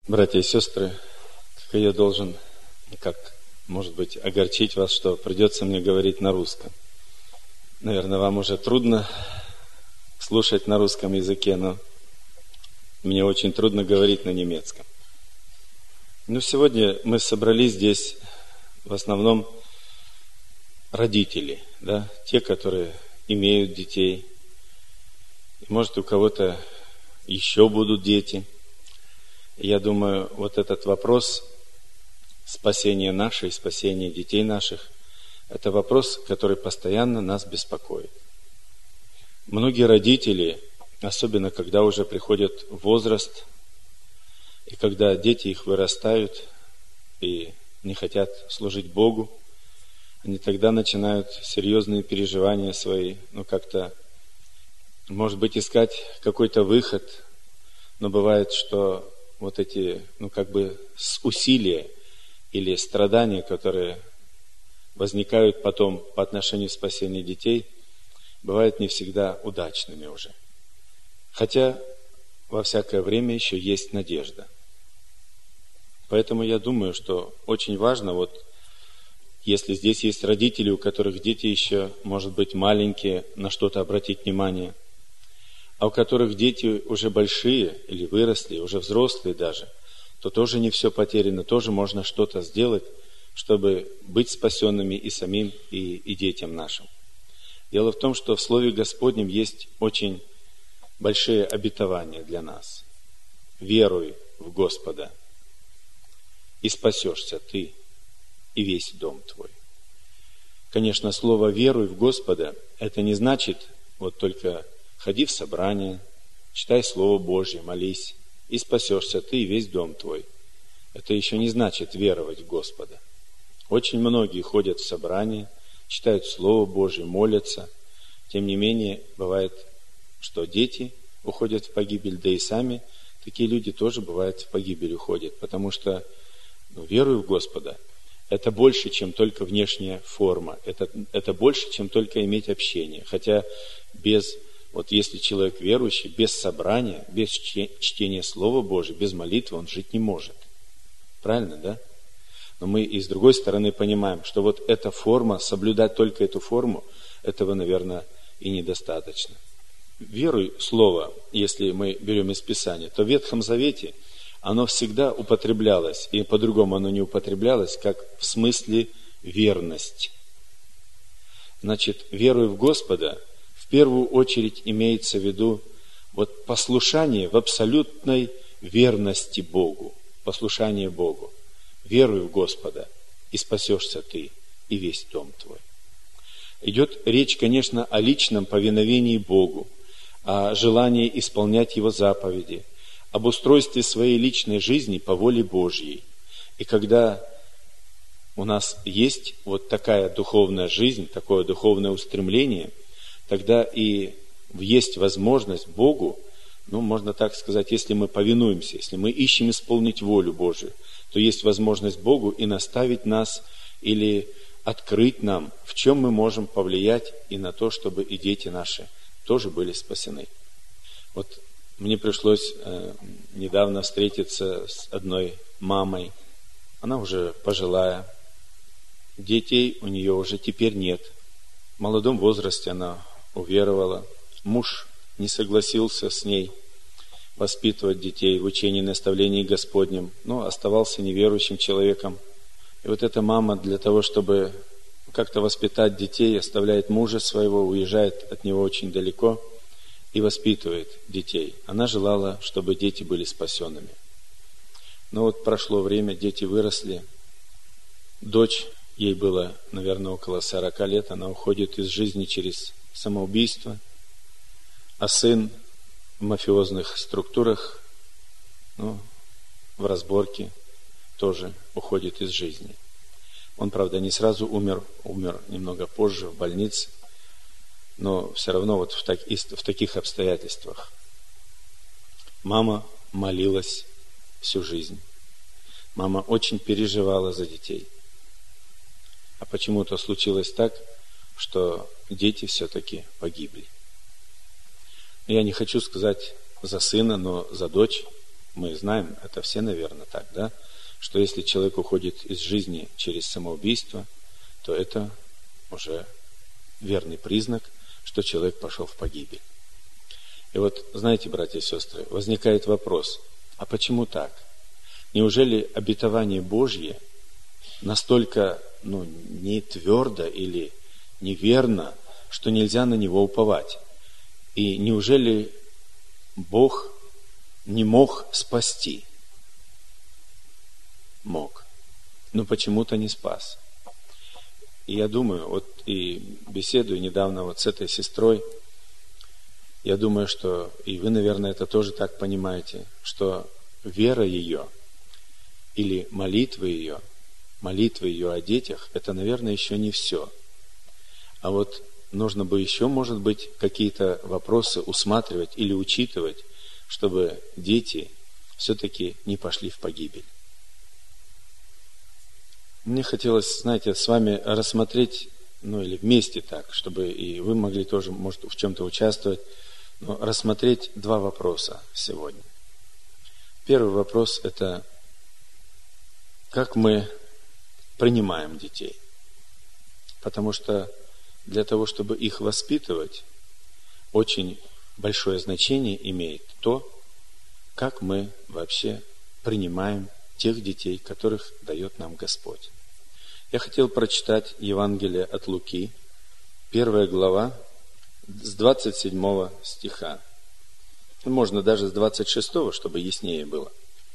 Братья и сестры, как я должен, может быть, огорчить вас, что придется мне говорить на русском. Наверное, вам уже трудно слушать на русском языке, но мне очень трудно говорить на немецком. Но сегодня мы собрались здесь в основном родители, да, те, которые имеют детей. И, может, у кого-то еще будут дети. И я думаю, вот этот вопрос спасения нашей, спасения детей наших, это вопрос, который постоянно нас беспокоит. Многие родители, особенно когда уже приходят в возраст, и когда дети их вырастают и не хотят служить Богу, они тогда начинают серьезные переживания свои, как-то, может быть, искать какой-то выход, но бывает, что вот эти, усилия или страдания, которые возникают потом по отношению к спасению детей, бывают не всегда удачными уже. Хотя во всякое время еще есть надежда. Поэтому я думаю, что очень важно, если здесь есть родители, у которых дети еще, может быть, маленькие, на что-то обратить внимание, а у которых дети уже большие или выросли, уже взрослые даже, то тоже не все потеряно, тоже можно что-то сделать, чтобы быть спасенными и самим, и детям нашим. Дело в том, что в Слове Господнем есть очень большие обетования для нас. Веруй в Господа, и спасешься ты, и весь дом твой. Конечно, слово «веруй в Господа» это не значит только ходи в собрание, читай Слово Божье, молись, и спасешься ты и весь дом твой. Это еще не значит веровать в Господа. Очень многие ходят в собрание, читают Слово Божье, молятся. Тем не менее, бывает, что дети уходят в погибель, да и сами такие люди тоже, бывает, в погибель уходят. Потому что веруй в Господа это больше, чем только внешняя форма. Это больше, чем только иметь общение. Хотя если человек верующий, без собрания, без чтения Слова Божьего, без молитвы, он жить не может. Правильно, да? Но мы и с другой стороны понимаем, что эта форма, соблюдать только эту форму, этого, наверное, и недостаточно. Веруй Слово, если мы берем из Писания, то в Ветхом Завете оно всегда употреблялось, и по-другому оно не употреблялось, как в смысле верность. Значит, веруй в Господа, в первую очередь имеется в виду послушание в абсолютной верности Богу, послушание Богу. Веруй в Господа, и спасешься ты, и весь дом твой. Идет речь, конечно, о личном повиновении Богу, о желании исполнять Его заповеди, об устройстве своей личной жизни по воле Божьей. И когда у нас есть такая духовная жизнь, такое духовное устремление, тогда и есть возможность Богу, можно так сказать, если мы повинуемся, если мы ищем исполнить волю Божию, то есть возможность Богу и наставить нас или открыть нам, в чем мы можем повлиять и на то, чтобы и дети наши тоже были спасены. Мне пришлось недавно встретиться с одной мамой. Она уже пожилая. Детей у нее уже теперь нет. В молодом возрасте она уверовала. Муж не согласился с ней воспитывать детей в учении и наставлении Господнем, но оставался неверующим человеком. И эта мама для того, чтобы как-то воспитать детей, оставляет мужа своего, уезжает от него очень далеко и воспитывает детей. Она желала, чтобы дети были спасенными. Но прошло время, дети выросли. Дочь, ей было, наверное, около 40 лет, она уходит из жизни через самоубийство. А сын в мафиозных структурах, в разборке, тоже уходит из жизни. Он, правда, не сразу умер немного позже в больнице, но все равно в таких обстоятельствах. Мама молилась всю жизнь. Мама очень переживала за детей. А почему-то случилось так, что дети все-таки погибли. Я не хочу сказать за сына, но за дочь мы знаем, это все, наверное, так, да, что если человек уходит из жизни через самоубийство, то это уже верный признак, что человек пошел в погибель. И вот, знаете, братья и сестры, возникает вопрос, а почему так? Неужели обетование Божье настолько, не твердо или неверно, что нельзя на него уповать? И неужели Бог не мог спасти? Мог, но почему-то не спас. И я думаю, вот и беседую недавно вот с этой сестрой, я думаю, что и вы, наверное, это тоже так понимаете, что вера ее или молитвы ее о детях, это, наверное, еще не все. А вот нужно бы еще, может быть, какие-то вопросы усматривать или учитывать, чтобы дети все-таки не пошли в погибель. Мне хотелось, знаете, с вами рассмотреть, или вместе так, чтобы и вы могли тоже, может, в чем-то участвовать, но рассмотреть два вопроса сегодня. Первый вопрос – это как мы принимаем детей. Потому что для того, чтобы их воспитывать, очень большое значение имеет то, как мы вообще принимаем тех детей, которых дает нам Господь. Я хотел прочитать Евангелие от Луки, 1 глава, с 27 стиха. Можно даже с 26, чтобы яснее было.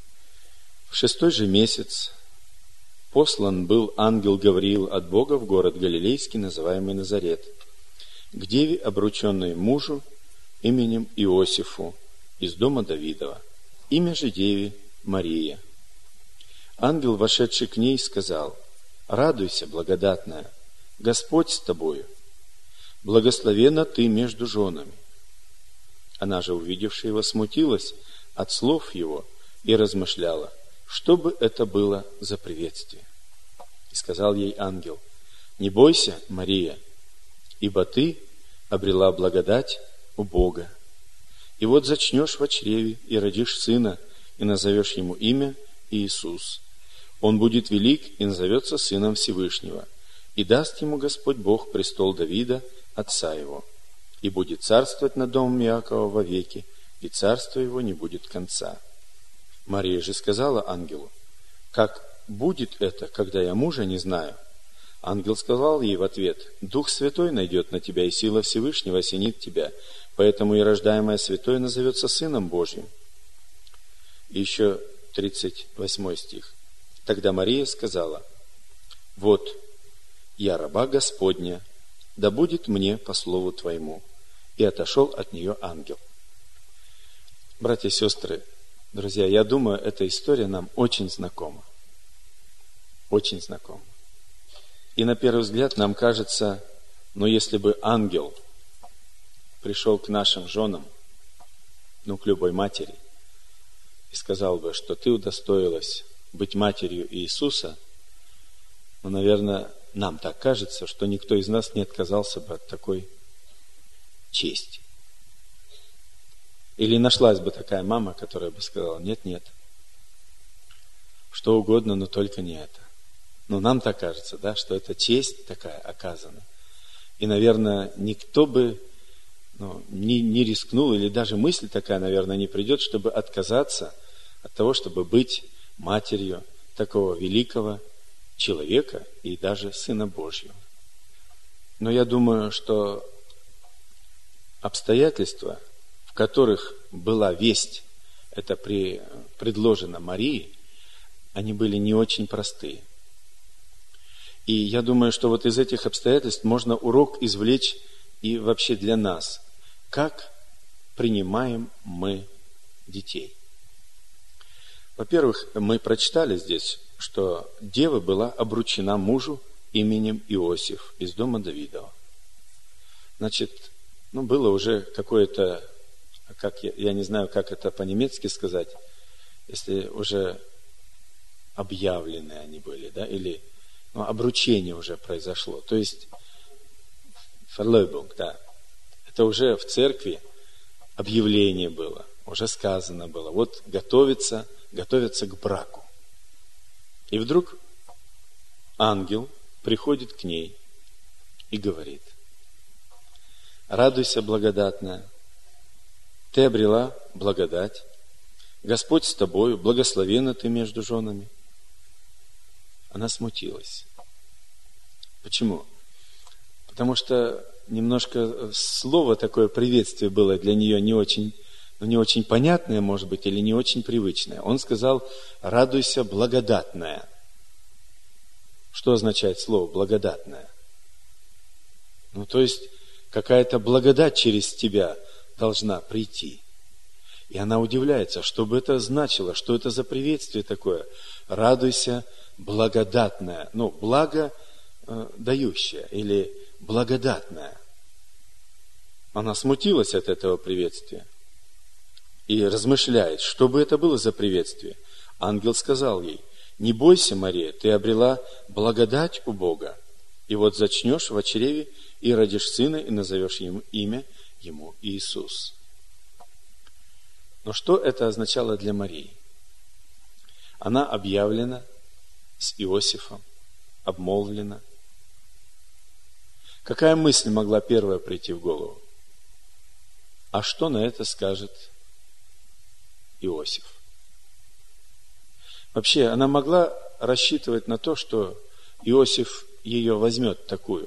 В 6 же месяц послан был ангел Гавриил от Бога в город Галилейский, называемый Назарет, к деве, обрученной мужу именем Иосифу из дома Давидова. Имя же деве Мария. Ангел, вошедший к ней, сказал: «Радуйся, благодатная, Господь с тобою, благословенна ты между женами». Она же, увидевшая его, смутилась от слов его и размышляла, что бы это было за приветствие. И сказал ей ангел: «Не бойся, Мария, ибо ты обрела благодать у Бога. И вот зачнешь во чреве и родишь сына, и назовешь ему имя Иисус. Он будет велик и назовется Сыном Всевышнего, и даст ему Господь Бог престол Давида, отца его, и будет царствовать над домом Иакова вовеки, и царство его не будет конца». Мария же сказала ангелу: «Как будет это, когда я мужа не знаю?» Ангел сказал ей в ответ: «Дух Святой найдет на тебя, и сила Всевышнего осенит тебя, поэтому и рождаемое святое назовется Сыном Божьим». И еще 38 стих. Тогда Мария сказала: «Вот, я раба Господня, да будет мне по слову Твоему». И отошел от нее ангел. Братья и сестры, друзья, я думаю, эта история нам очень знакома. Очень знакома. И на первый взгляд нам кажется, если бы ангел пришел к нашим женам, к любой матери, и сказал бы, что ты удостоилась быть матерью Иисуса, наверное, нам так кажется, что никто из нас не отказался бы от такой чести. Или нашлась бы такая мама, которая бы сказала: нет, что угодно, но только не это. Нам так кажется, да, что это честь такая оказана. И, наверное, никто бы не рискнул, или даже мысль такая, наверное, не придет, чтобы отказаться от того, чтобы быть матерью такого великого человека и даже Сына Божьего. Но я думаю, что обстоятельства, в которых была весть, это предложено Марии, они были не очень простые. И я думаю, что вот из этих обстоятельств можно урок извлечь и вообще для нас. Как принимаем мы детей? Во-первых, мы прочитали здесь, что дева была обручена мужу именем Иосиф из дома Давидова. Значит, было уже какое-то, я не знаю, как это по-немецки сказать, если уже объявленные они были, да, или обручение уже произошло. То есть, Verlobung, да, это уже в церкви объявление было. уже сказано было, вот готовится к браку. И вдруг ангел приходит к ней и говорит: радуйся, благодатная, ты обрела благодать, Господь с тобою, благословенна ты между женами. Она смутилась. Почему? Потому что немножко слово такое приветствие было для нее не очень понятное, может быть, или не очень привычное. Он сказал: радуйся, благодатная. Что означает слово благодатная? То есть какая-то благодать через тебя должна прийти. И она удивляется, что бы это значило, что это за приветствие такое. Радуйся, благодатная. Благо дающая или благодатная. Она смутилась от этого приветствия и размышляет, что бы это было за приветствие. Ангел сказал ей: не бойся, Мария, ты обрела благодать у Бога, и вот зачнешь в чреве и родишь сына, и назовешь ему имя ему Иисус. Но что это означало для Марии? Она объявлена с Иосифом, обмолвлена. Какая мысль могла первая прийти в голову? А что на это скажет Иосиф? Вообще, она могла рассчитывать на то, что Иосиф ее возьмет такую.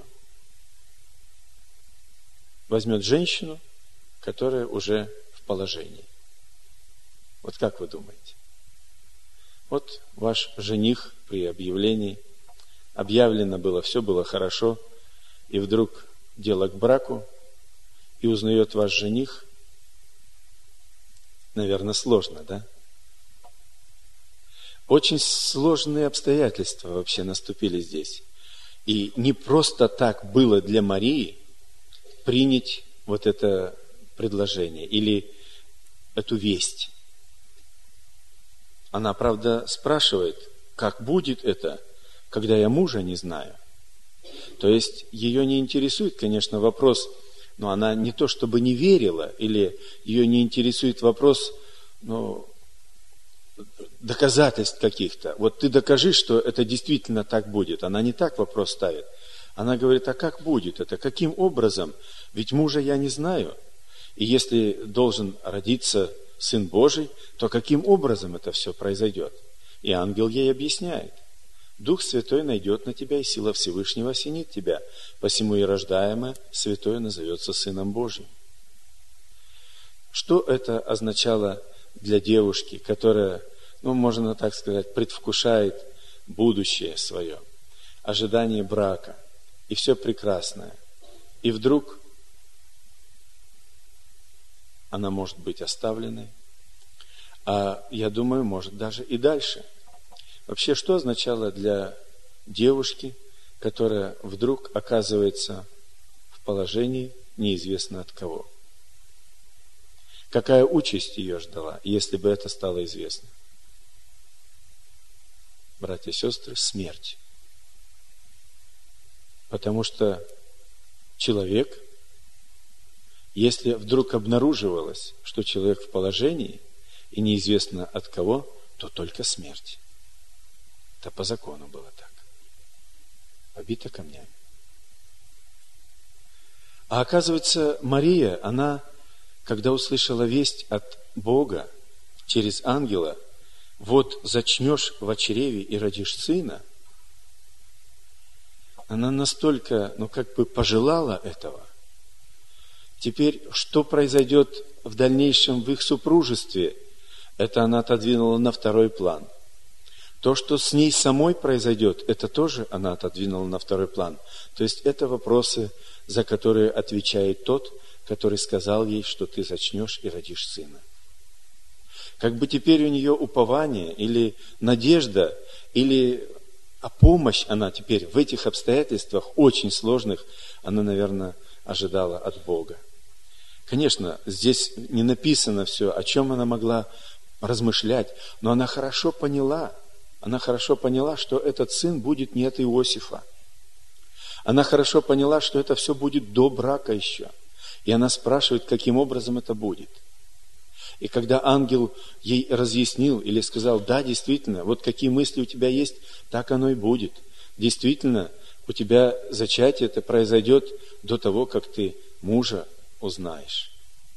Возьмет женщину, которая уже в положении. Вот как вы думаете? Вот ваш жених при объявлении, объявлено было, все было хорошо, и вдруг дело к браку, и узнает ваш жених. Наверное, сложно, да? Очень сложные обстоятельства вообще наступили здесь. И не просто так было для Марии принять вот это предложение или эту весть. Она, правда, спрашивает, как будет это, когда я мужа не знаю. То есть ее не интересует, конечно, вопрос, но она не то чтобы не верила, или ее не интересует вопрос, доказательств каких-то. Вот ты докажи, что это действительно так будет. Она не так вопрос ставит. Она говорит: а как будет это? Каким образом? Ведь мужа я не знаю. И если должен родиться Сын Божий, то каким образом это все произойдет? И ангел ей объясняет: Дух Святой найдет на тебя, и сила Всевышнего осенит тебя, посему и рождаемое святое назовется Сыном Божьим. Что это означало для девушки, которая, можно так сказать, предвкушает будущее свое, ожидание брака, и все прекрасное. И вдруг она может быть оставленной, а я думаю, может даже и дальше. Вообще, что означало для девушки, которая вдруг оказывается в положении неизвестно от кого? Какая участь ее ждала, если бы это стало известно? Братья и сестры, смерть. Потому что человек, если вдруг обнаруживалось, что человек в положении, и неизвестно от кого, то только смерть. Это по закону было так. Побита камнями. А оказывается, Мария, она, когда услышала весть от Бога через ангела, вот зачнешь в чреве и родишь сына, она настолько, пожелала этого. Теперь, что произойдет в дальнейшем в их супружестве, это она отодвинула на второй план. То, что с ней самой произойдет, это тоже она отодвинула на второй план. То есть это вопросы, за которые отвечает тот, который сказал ей, что ты зачнешь и родишь сына. Как бы теперь у нее упование или надежда, или помощь она теперь в этих обстоятельствах очень сложных, она, наверное, ожидала от Бога. Конечно, здесь не написано все, о чем она могла размышлять, но она хорошо поняла, что этот сын будет не от Иосифа. Она хорошо поняла, что это все будет до брака еще. И она спрашивает, каким образом это будет. И когда ангел ей разъяснил или сказал: да, действительно, вот какие мысли у тебя есть, так оно и будет. Действительно, у тебя зачатие это произойдет до того, как ты мужа узнаешь.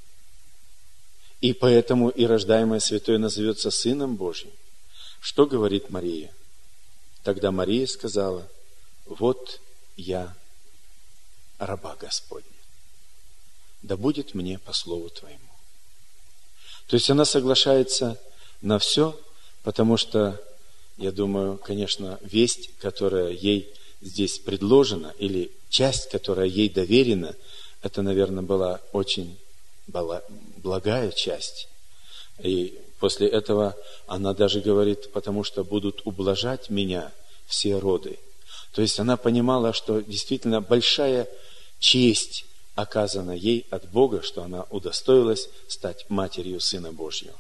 И поэтому и рождаемое святое назовется Сыном Божьим. Что говорит Мария? Тогда Мария сказала: вот я, раба Господня, да будет мне по слову Твоему. То есть она соглашается на все, потому что, я думаю, конечно, весть, которая ей здесь предложена, или часть, которая ей доверена, это, наверное, была очень благая часть. И после этого она даже говорит: потому что будут ублажать меня все роды. То есть она понимала, что действительно большая честь оказана ей от Бога, что она удостоилась стать матерью Сына Божьего.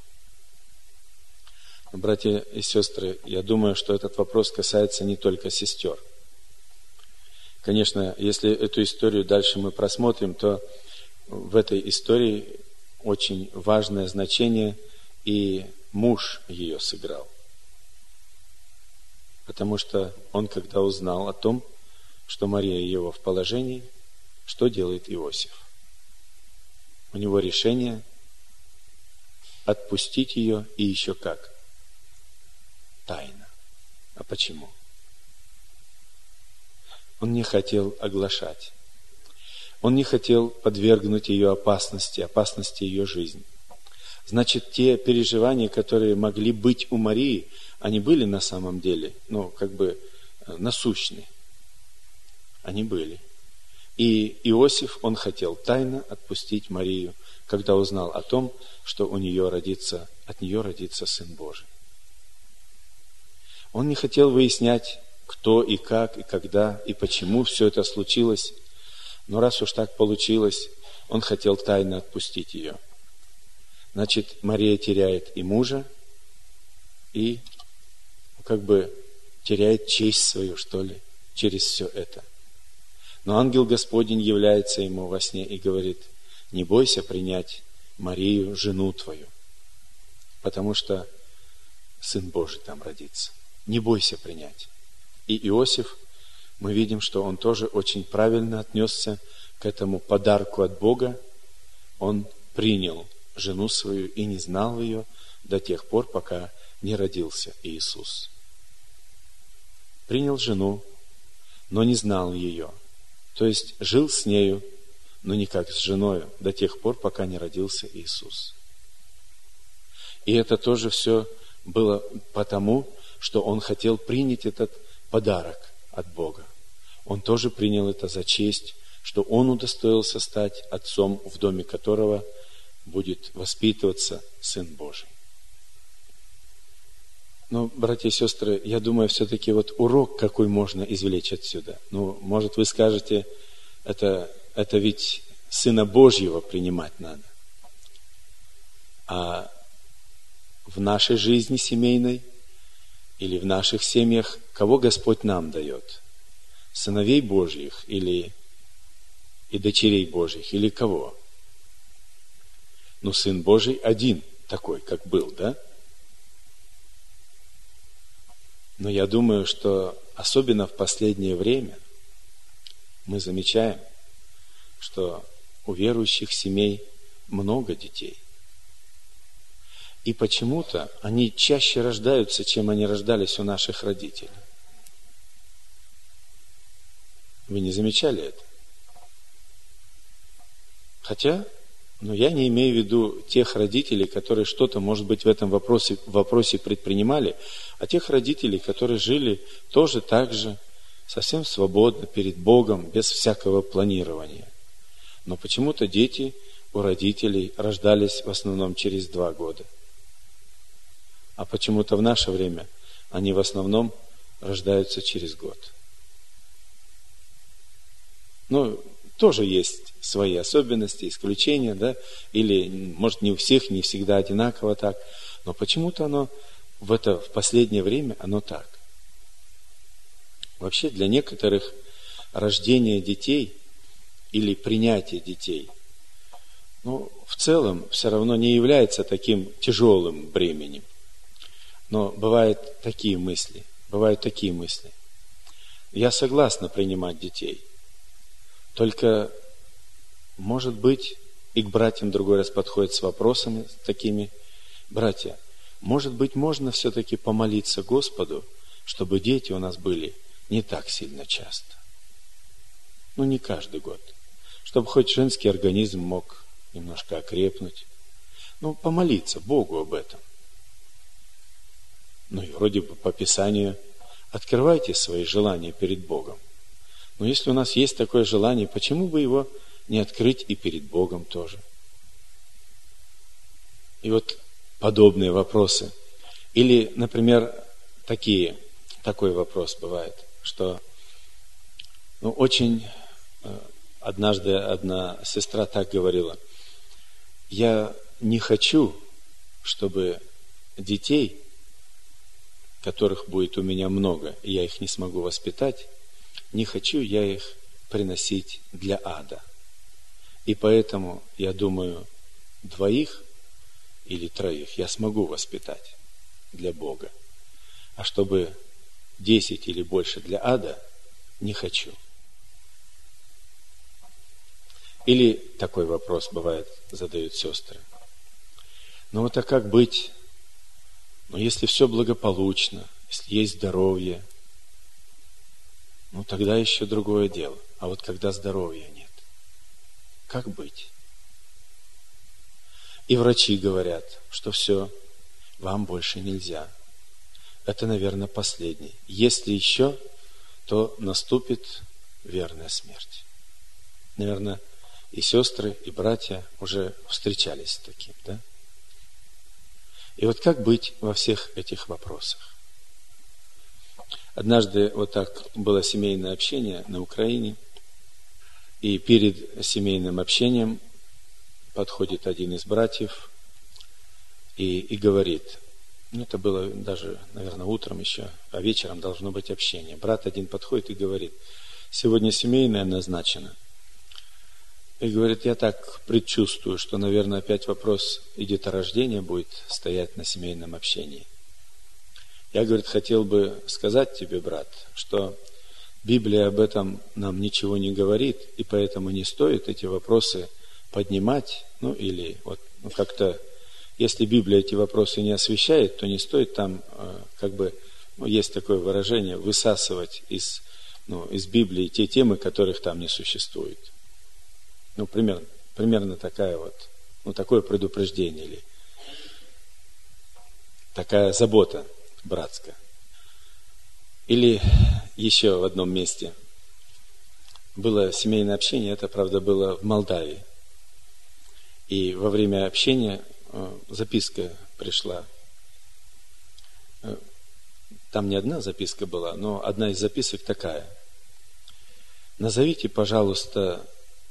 Братья и сестры, я думаю, что этот вопрос касается не только сестер. Конечно, если эту историю дальше мы просмотрим, то в этой истории очень важное значение и муж ее сыграл. Потому что он, когда узнал о том, что Мария его в положении, что делает Иосиф? У него решение отпустить ее, и еще как? Тайно. А почему? Он не хотел оглашать. Он не хотел подвергнуть ее опасности ее жизни. Значит, те переживания, которые могли быть у Марии, они были на самом деле, насущны. Они были. И Иосиф, он хотел тайно отпустить Марию, когда узнал о том, что от нее родится Сын Божий. Он не хотел выяснять, кто и как, и когда, и почему все это случилось. Но раз уж так получилось, он хотел тайно отпустить ее. Значит, Мария теряет и мужа, и теряет честь свою, через все это. Но ангел Господень является ему во сне и говорит: не бойся принять Марию, жену твою, потому что Сын Божий там родится. Не бойся принять. И Иосиф, мы видим, что он тоже очень правильно отнесся к этому подарку от Бога. Он принял жену свою и не знал ее до тех пор, пока не родился Иисус. Принял жену, но не знал ее. То есть жил с нею, но не как с женою, до тех пор, пока не родился Иисус. И это тоже все было потому, что он хотел принять этот подарок от Бога. Он тоже принял это за честь, что он удостоился стать отцом, в доме которого будет воспитываться Сын Божий. Но, братья и сестры, я думаю, все-таки урок какой можно извлечь отсюда. Может, вы скажете, это ведь Сына Божьего принимать надо. А в нашей жизни семейной или в наших семьях кого Господь нам дает? Сыновей Божьих и дочерей Божьих, или кого? Сын Божий один такой, как был, да? Но я думаю, что особенно в последнее время мы замечаем, что у верующих семей много детей. И почему-то они чаще рождаются, чем они рождались у наших родителей. Вы не замечали это? Хотя, я не имею в виду тех родителей, которые что-то, может быть, в этом вопросе предпринимали, а тех родителей, которые жили тоже так же, совсем свободно перед Богом, без всякого планирования. Но почему-то дети у родителей рождались в основном через 2 года. А почему-то в наше время они в основном рождаются через год. Тоже есть свои особенности, исключения, да, или, может, не у всех, не всегда одинаково так, но почему-то оно в последнее время оно так. Вообще для некоторых рождение детей или принятие детей в целом все равно не является таким тяжелым бременем. Но бывают такие мысли. Я согласна принимать детей. Только, может быть, и к братьям другой раз подходит с вопросами такими: братья, может быть, можно все-таки помолиться Господу, чтобы дети у нас были не так сильно часто. Не каждый год. Чтобы хоть женский организм мог немножко окрепнуть. Помолиться Богу об этом. И вроде бы по Писанию открывайте свои желания перед Богом. Но если у нас есть такое желание, почему бы его не открыть и перед Богом тоже? И подобные вопросы. Или, например, такой вопрос бывает, что однажды одна сестра так говорила: я не хочу, чтобы детей, которых будет у меня много, и я их не смогу воспитать, не хочу я их приносить для ада. И поэтому, я думаю, 2 или 3 я смогу воспитать для Бога. А чтобы 10 или больше для ада, не хочу. Или такой вопрос бывает, задают сестры: а как быть? Если все благополучно, если есть здоровье, тогда еще другое дело. А когда здоровья нет, как быть? И врачи говорят, что все, вам больше нельзя. Это, наверное, последний. Если еще, то наступит верная смерть. Наверное, и сестры, и братья уже встречались с таким, да? И как быть во всех этих вопросах? Однажды так было семейное общение на Украине, и перед семейным общением подходит один из братьев и говорит, это было даже, наверное, утром еще, а вечером должно быть общение. Брат один подходит и говорит: сегодня семейное назначено. И говорит: я так предчувствую, что, наверное, опять вопрос и деторождения будет стоять на семейном общении. Я, говорит, хотел бы сказать тебе, брат, что Библия об этом нам ничего не говорит, и поэтому не стоит эти вопросы поднимать, или как-то, если Библия эти вопросы не освещает, то не стоит там, есть такое выражение, высасывать из Библии те темы, которых там не существует. Примерно такая такое предупреждение или такая забота братская. Или еще в одном месте было семейное общение, это, правда, было в Молдавии. И во время общения записка пришла. Там не одна записка была, но одна из записок такая: назовите, пожалуйста,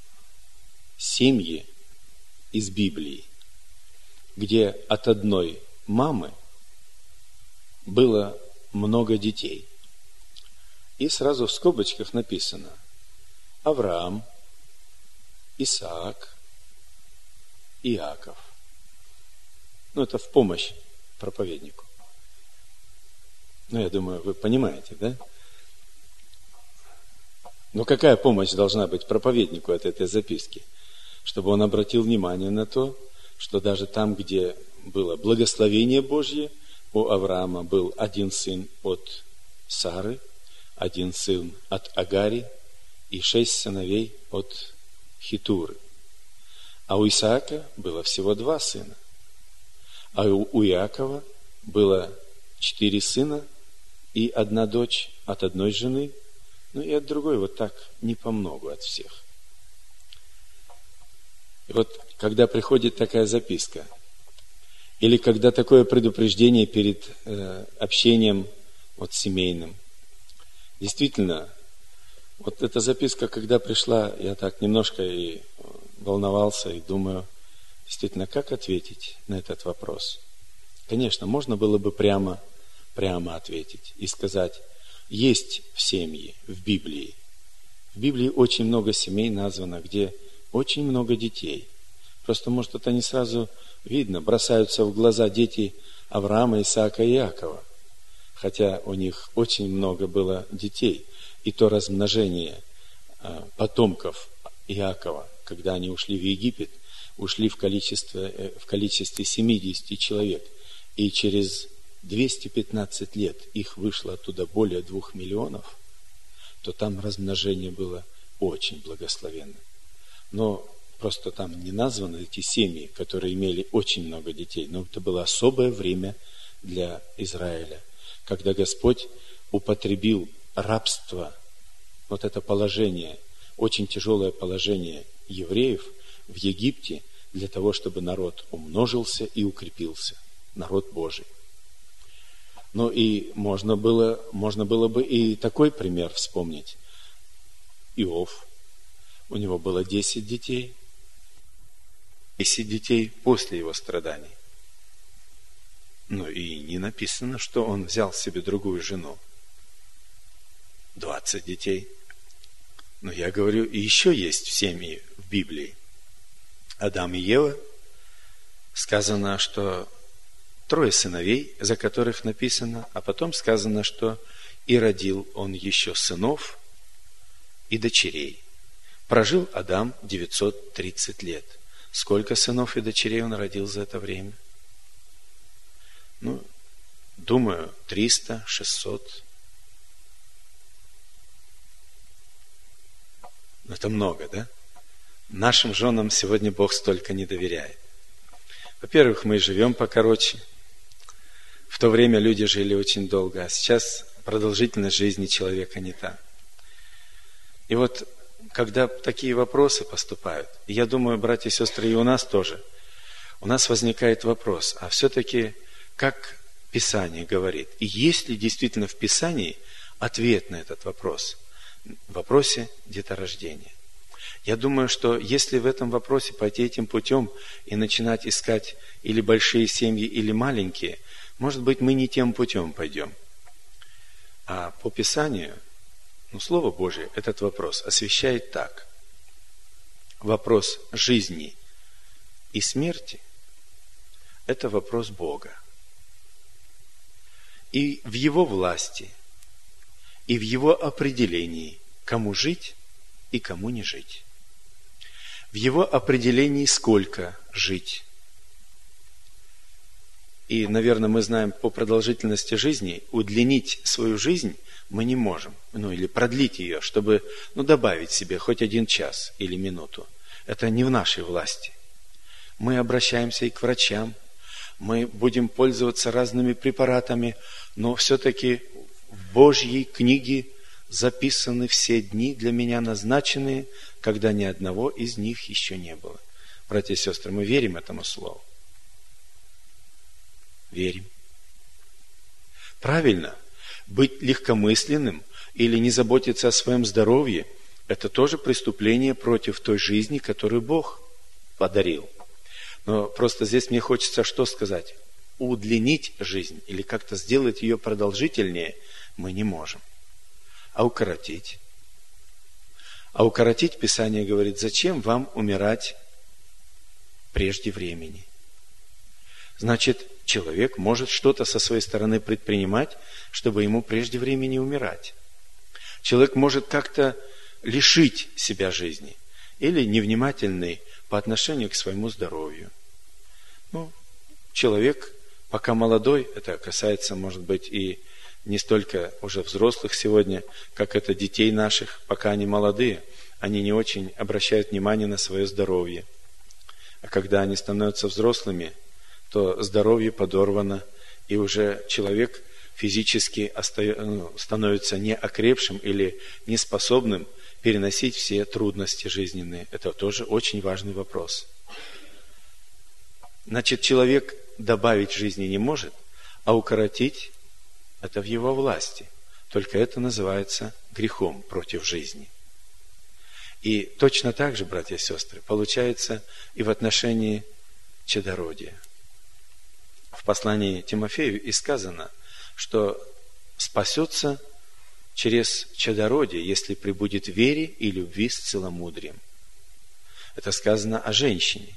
семьи из Библии, где от одной мамы было много детей. И сразу в скобочках написано: Авраам, Исаак, Иаков. Это в помощь проповеднику. Я думаю, вы понимаете, да? Какая помощь должна быть проповеднику от этой записки? Чтобы он обратил внимание на то, что даже там, где было благословение Божье, у Авраама был 1 сын от Сары, 1 сын от Агари и 6 сыновей от Хитуры. А у Исаака было всего 2 сына. А у Иакова было 4 сына и 1 дочь от одной жены, и от другой так не помногу от всех. И когда приходит такая записка, или когда такое предупреждение перед общением семейным, действительно, эта записка, когда пришла, я так немножко и волновался, и думаю, действительно, как ответить на этот вопрос? Конечно, можно было бы прямо ответить и сказать: есть семьи в Библии. В Библии очень много семей названо, где очень много детей. Просто, может, это не сразу видно. Бросаются в глаза дети Авраама, Исаака и Иакова. Хотя у них очень много было детей. И то размножение потомков Иакова, когда они ушли в Египет, ушли в количестве 70 человек. И через 215 лет их вышло оттуда более 2 миллионов, то там размножение было очень благословенно. Но просто там не названы эти семьи, которые имели очень много детей. Но это было особое время для Израиля, когда Господь употребил рабство, вот это положение, очень тяжелое положение евреев в Египте, для того, чтобы народ умножился и укрепился, народ Божий. Ну и можно было бы и такой пример вспомнить. Иов, у него было 10 детей, 10 детей после его страданий. Ну и не написано, что он взял себе другую жену. 20 детей. Но я говорю, и еще есть в семье в Библии. Адам и Ева, сказано, что 3 сыновей, за которых написано, а потом сказано, что и родил он еще сынов и дочерей. Прожил Адам 930 лет. Сколько сынов и дочерей он родил за это время? Ну, думаю, 300, 600. Это много, да? Нашим женам сегодня Бог столько не доверяет. Во-первых, мы живем покороче. В то время люди жили очень долго, а сейчас продолжительность жизни человека не та. И вот, когда такие вопросы поступают, и я думаю, братья и сестры, и у нас тоже, у нас возникает вопрос, а все-таки, как Писание говорит, и есть ли действительно в Писании ответ на этот вопрос, в вопросе деторождения? Я думаю, что если в этом вопросе пойти этим путем и начинать искать или большие семьи, или маленькие, может быть, мы не тем путем пойдем. А по Писанию, Слово Божие этот вопрос освещает так. Вопрос жизни и смерти – это вопрос Бога. И в Его власти, и в Его определении, кому жить и кому не жить. В Его определении, сколько жить. И, наверное, мы знаем по продолжительности жизни, удлинить свою жизнь мы не можем. Или продлить ее, чтобы добавить себе хоть 1 час или минуту. Это не в нашей власти. Мы обращаемся и к врачам, мы будем пользоваться разными препаратами, но все-таки в Божьей книге записаны все дни для меня назначенные, когда ни одного из них еще не было. Братья и сестры, мы верим этому слову? Верим. Правильно. Быть легкомысленным или не заботиться о своем здоровье – это тоже преступление против той жизни, которую Бог подарил. Но просто здесь мне хочется что сказать? Удлинить жизнь или как-то сделать ее продолжительнее мы не можем. А укоротить? А укоротить Писание говорит, зачем вам умирать прежде времени? Значит, человек может что-то со своей стороны предпринимать, чтобы ему прежде времени умирать. Человек может как-то лишить себя жизни или невнимательный по отношению к своему здоровью. Человек, пока молодой, это касается, может быть, и не столько уже взрослых сегодня, как это детей наших, пока они молодые, они не очень обращают внимание на свое здоровье. А когда они становятся взрослыми, то здоровье подорвано, и уже человек физически становится неокрепшим или неспособным переносить все трудности жизненные. Это тоже очень важный вопрос. Значит, человек добавить жизни не может, а укоротить – это в его власти. Только это называется грехом против жизни. И точно так же, братья и сестры, получается и в отношении чадородия. В послании Тимофею и сказано, что спасется через чадородие, если пребудет в вере и любви с целомудрием. Это сказано о женщине,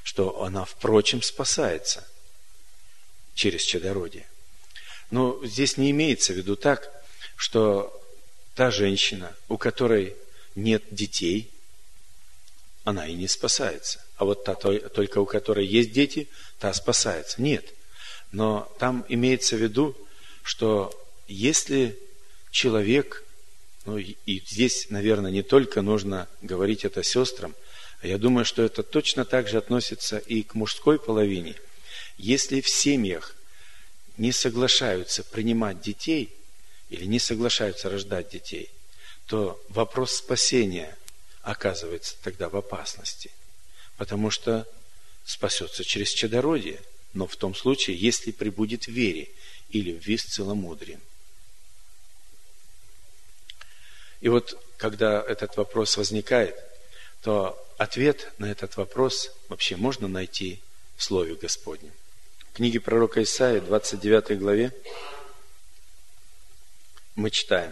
что она, впрочем, спасается через чадородие. Но здесь не имеется в виду так, что та женщина, у которой нет детей, она и не спасается. А вот та только у которой есть дети, та спасается. Нет. Но там имеется в виду, что если человек, и здесь, наверное, не только нужно говорить это сестрам, а я думаю, что это точно так же относится и к мужской половине. Если в семьях не соглашаются принимать детей или не соглашаются рождать детей, то вопрос спасения оказывается тогда в опасности, потому что спасется через чадородие, но в том случае, если пребудет в вере и любви с целомудрием. И вот, когда этот вопрос возникает, то ответ на этот вопрос вообще можно найти в Слове Господнем. В книге пророка Исаии, 29 главе, мы читаем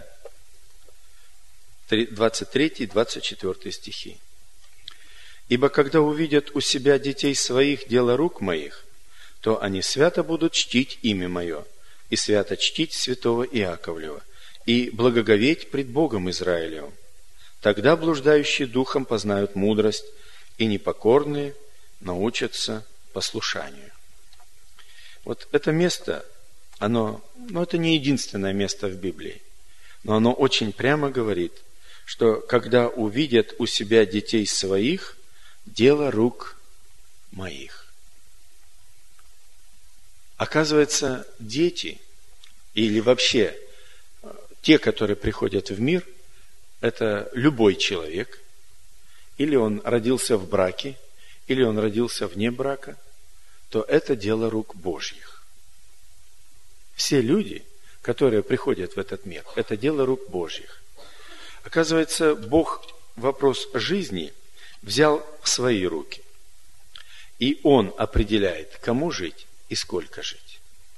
23 и 24 стихи. «Ибо когда увидят у себя детей своих дело рук моих, то они свято будут чтить имя мое, и свято чтить святого Иаковлева, и благоговеть пред Богом Израилевым. Тогда блуждающие духом познают мудрость, и непокорные научатся послушанию». Вот это место, это не единственное место в Библии, но оно очень прямо говорит, что когда увидят у себя детей своих, дело рук моих. Оказывается, дети, или вообще те, которые приходят в мир, это любой человек, или он родился в браке, или он родился вне брака, то это дело рук Божьих. Все люди, которые приходят в этот мир, это дело рук Божьих. Оказывается, Бог вопрос жизни взял в свои руки. И Он определяет, кому жить и сколько жить.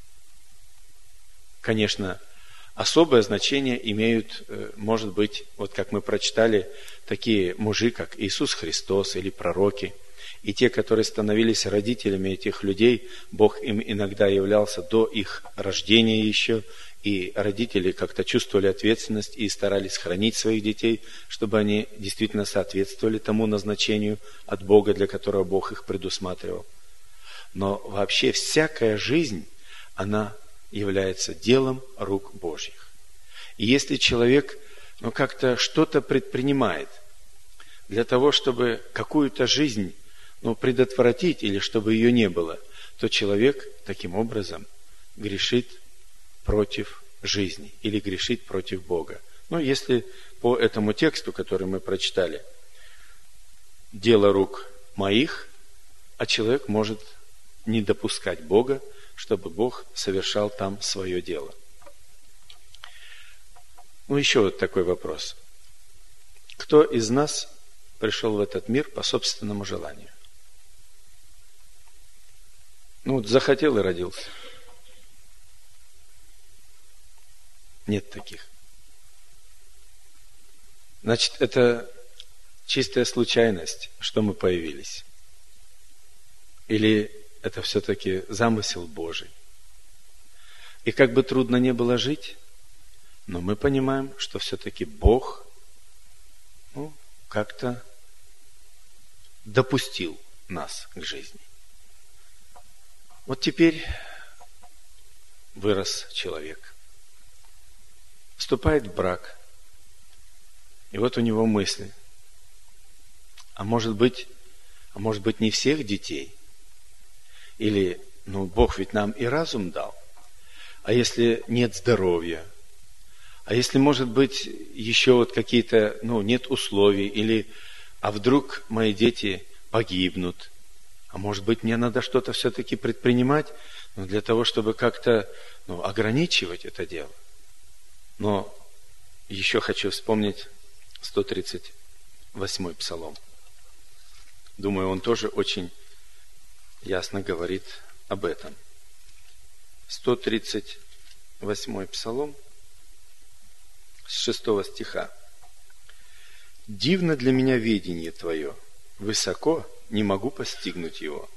Конечно, особое значение имеют, может быть, вот как мы прочитали, такие мужи, как Иисус Христос или пророки. И те, которые становились родителями этих людей, Бог им иногда являлся до их рождения еще, и родители как-то чувствовали ответственность и старались хранить своих детей, чтобы они действительно соответствовали тому назначению от Бога, для которого Бог их предусматривал. Но вообще всякая жизнь, она является делом рук Божьих. И если человек как-то что-то предпринимает для того, чтобы какую-то жизнь предотвратить или чтобы ее не было, то человек таким образом грешит против жизни или грешит против Бога. Если по этому тексту, который мы прочитали, дело рук моих, а человек может не допускать Бога, чтобы Бог совершал там свое дело. Еще вот такой вопрос. Кто из нас пришел в этот мир по собственному желанию? Захотел и родился. Нет таких. Значит, это чистая случайность, что мы появились. Или это все-таки замысел Божий. И как бы трудно не было жить, но мы понимаем, что все-таки Бог как-то допустил нас к жизни. Вот теперь вырос человек, вступает в брак, и вот у него мысли. А может быть не всех детей? Или, Бог ведь нам и разум дал. А если нет здоровья? А если, может быть, еще вот какие-то, нет условий? Или, а вдруг мои дети погибнут? А может быть, мне надо что-то все-таки предпринимать, для того, чтобы как-то, ограничивать это дело. Но еще хочу вспомнить 138-й псалом. Думаю, он тоже очень ясно говорит об этом. 138-й псалом с 6 стиха. «Дивно для меня ведение Твое, высоко не могу постигнуть его.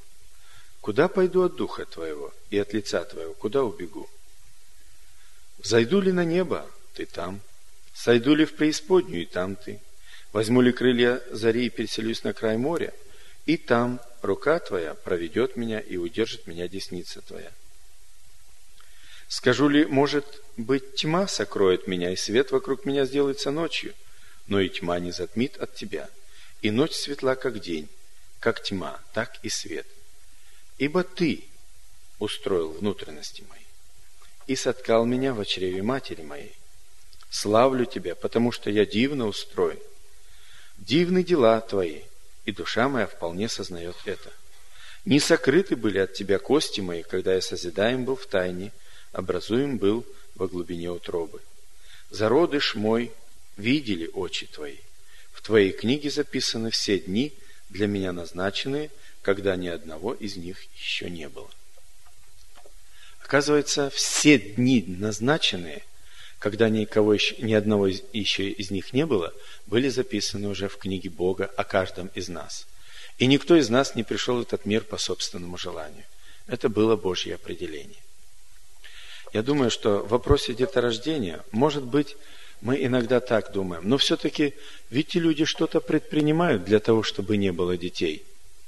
Куда пойду от Духа Твоего и от лица Твоего? Куда убегу? Зайду ли на небо? Ты там. Сойду ли в преисподнюю? И там Ты. Возьму ли крылья зари и переселюсь на край моря? И там рука Твоя проведет меня и удержит меня десница Твоя. Скажу ли, может быть, тьма сокроет меня, и свет вокруг меня сделается ночью, но и тьма не затмит от Тебя, и ночь светла, как день, как тьма, так и свет. Ибо Ты устроил внутренности мои и соткал меня в чреве матери моей. Славлю Тебя, потому что я дивно устроен. Дивны дела Твои, и душа моя вполне сознает это. Не сокрыты были от Тебя кости мои, когда я созидаем был в тайне, образуем был во глубине утробы. Зародыш мой видели очи Твои. В Твоей книге записаны все дни, для меня назначенные, когда ни одного из них еще не было. Оказывается, все дни назначенные, когда ни одного еще из них не было, были записаны уже в книге Бога о каждом из нас. И никто из нас не пришел в этот мир по собственному желанию. Это было Божье определение. Я думаю, что в вопросе деторождения, может быть, мы иногда так думаем, но все-таки ведь и люди что-то предпринимают для того, чтобы не было детей.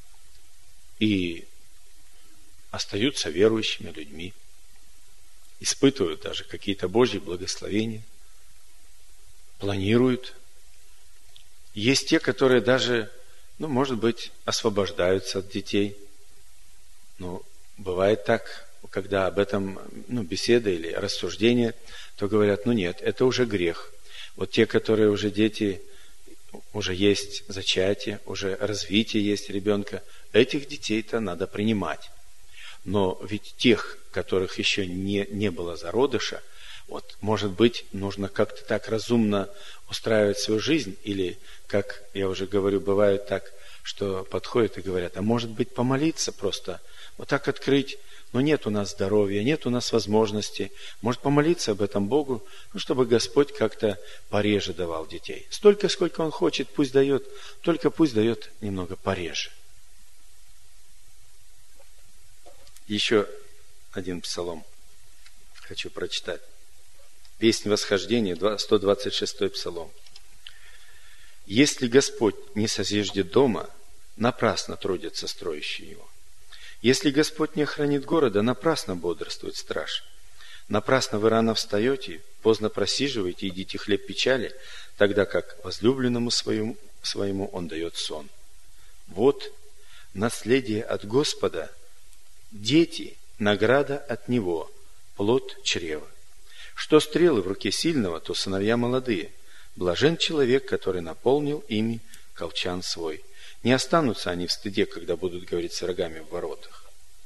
И остаются верующими людьми, испытывают даже какие-то Божьи благословения, планируют. Есть те, которые даже, может быть, освобождаются от детей. Но бывает так, когда об этом беседа или рассуждение, то говорят, нет, это уже грех. Вот те, которые уже дети, уже есть зачатие, уже развитие есть ребенка, этих детей-то надо принимать. Но ведь тех, которых еще не было зародыша, может быть, нужно как-то так разумно устраивать свою жизнь, или, как я уже говорю, бывает так, что подходят и говорят, а может быть, помолиться просто, вот так открыть. Но нет у нас здоровья, нет у нас возможности. Может помолиться об этом Богу, чтобы Господь как-то пореже давал детей. Столько, сколько Он хочет, пусть дает, только пусть дает немного пореже. Еще один псалом хочу прочитать. Песнь восхождения, 126-й псалом. «Если Господь не созиждет дома, напрасно трудятся строящие его. Если Господь не охранит города, напрасно бодрствует страж. Напрасно вы рано встаете, поздно просиживаете, едите хлеб печали, тогда как возлюбленному своему Он дает сон. Вот наследие от Господа, дети, награда от Него, плод чрева. Что стрелы в руке сильного, то сыновья молодые. Блажен человек, который наполнил ими колчан свой. Не останутся они в стыде, когда будут говорить с рогами в воротах».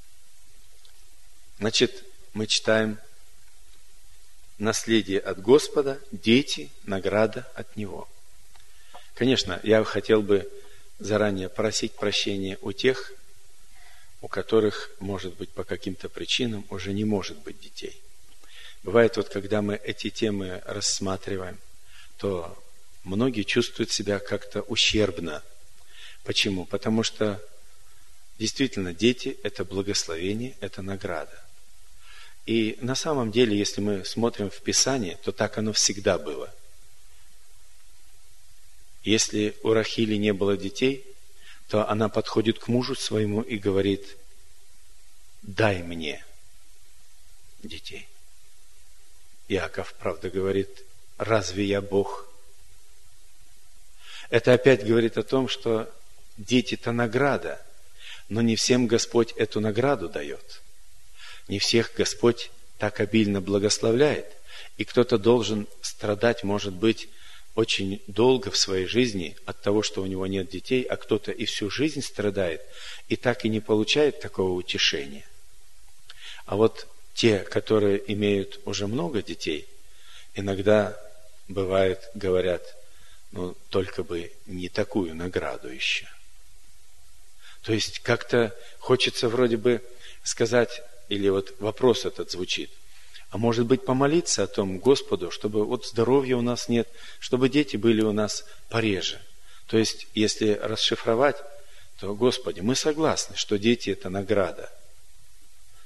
Значит, мы читаем наследие от Господа, дети, награда от Него. Конечно, я хотел бы заранее просить прощения у тех, у которых, может быть, по каким-то причинам уже не может быть детей. Бывает, когда мы эти темы рассматриваем, то многие чувствуют себя как-то ущербно. Почему? Потому что действительно дети – это благословение, это награда. И на самом деле, если мы смотрим в Писание, то так оно всегда было. Если у Рахили не было детей, то она подходит к мужу своему и говорит: «Дай мне детей». Иаков, правда, говорит: «Разве я Бог?» Это опять говорит о том, что дети-то награда, но не всем Господь эту награду дает. Не всех Господь так обильно благословляет. И кто-то должен страдать, может быть, очень долго в своей жизни от того, что у него нет детей, а кто-то и всю жизнь страдает, и так и не получает такого утешения. А вот те, которые имеют уже много детей, иногда бывает, говорят: только бы не такую награду еще. То есть как-то хочется вроде бы сказать, или вопрос этот звучит: а может быть помолиться о том Господу, чтобы здоровья у нас нет, чтобы дети были у нас пореже. То есть, если расшифровать, то: Господи, мы согласны, что дети – это награда.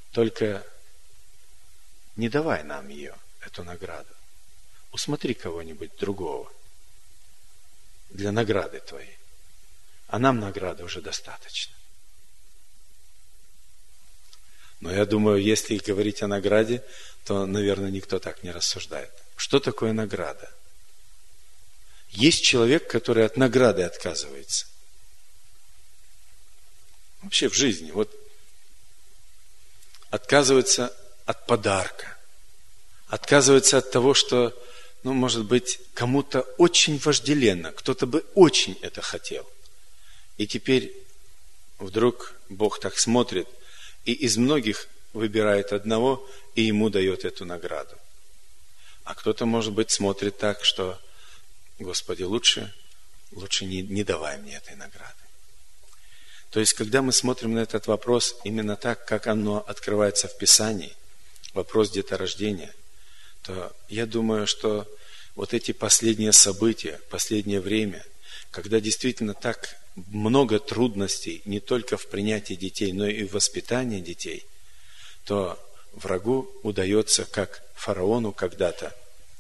Только не давай нам ее, эту награду. Усмотри кого-нибудь другого для награды твоей. А нам награды уже достаточно. Но я думаю, если говорить о награде, то, наверное, никто так не рассуждает. Что такое награда? Есть человек, который от награды отказывается. Вообще в жизни. Вот отказывается от подарка. Отказывается от того, что, может быть, кому-то очень вожделенно. Кто-то бы очень это хотел. И теперь вдруг Бог так смотрит, и из многих выбирает одного, и ему дает эту награду. А кто-то, может быть, смотрит так, что, Господи, лучше не давай мне этой награды. То есть, когда мы смотрим на этот вопрос именно так, как оно открывается в Писании, вопрос деторождения, то я думаю, что вот эти последние события, последнее время, когда действительно так много трудностей не только в принятии детей, но и в воспитании детей, то врагу удается, как когда-то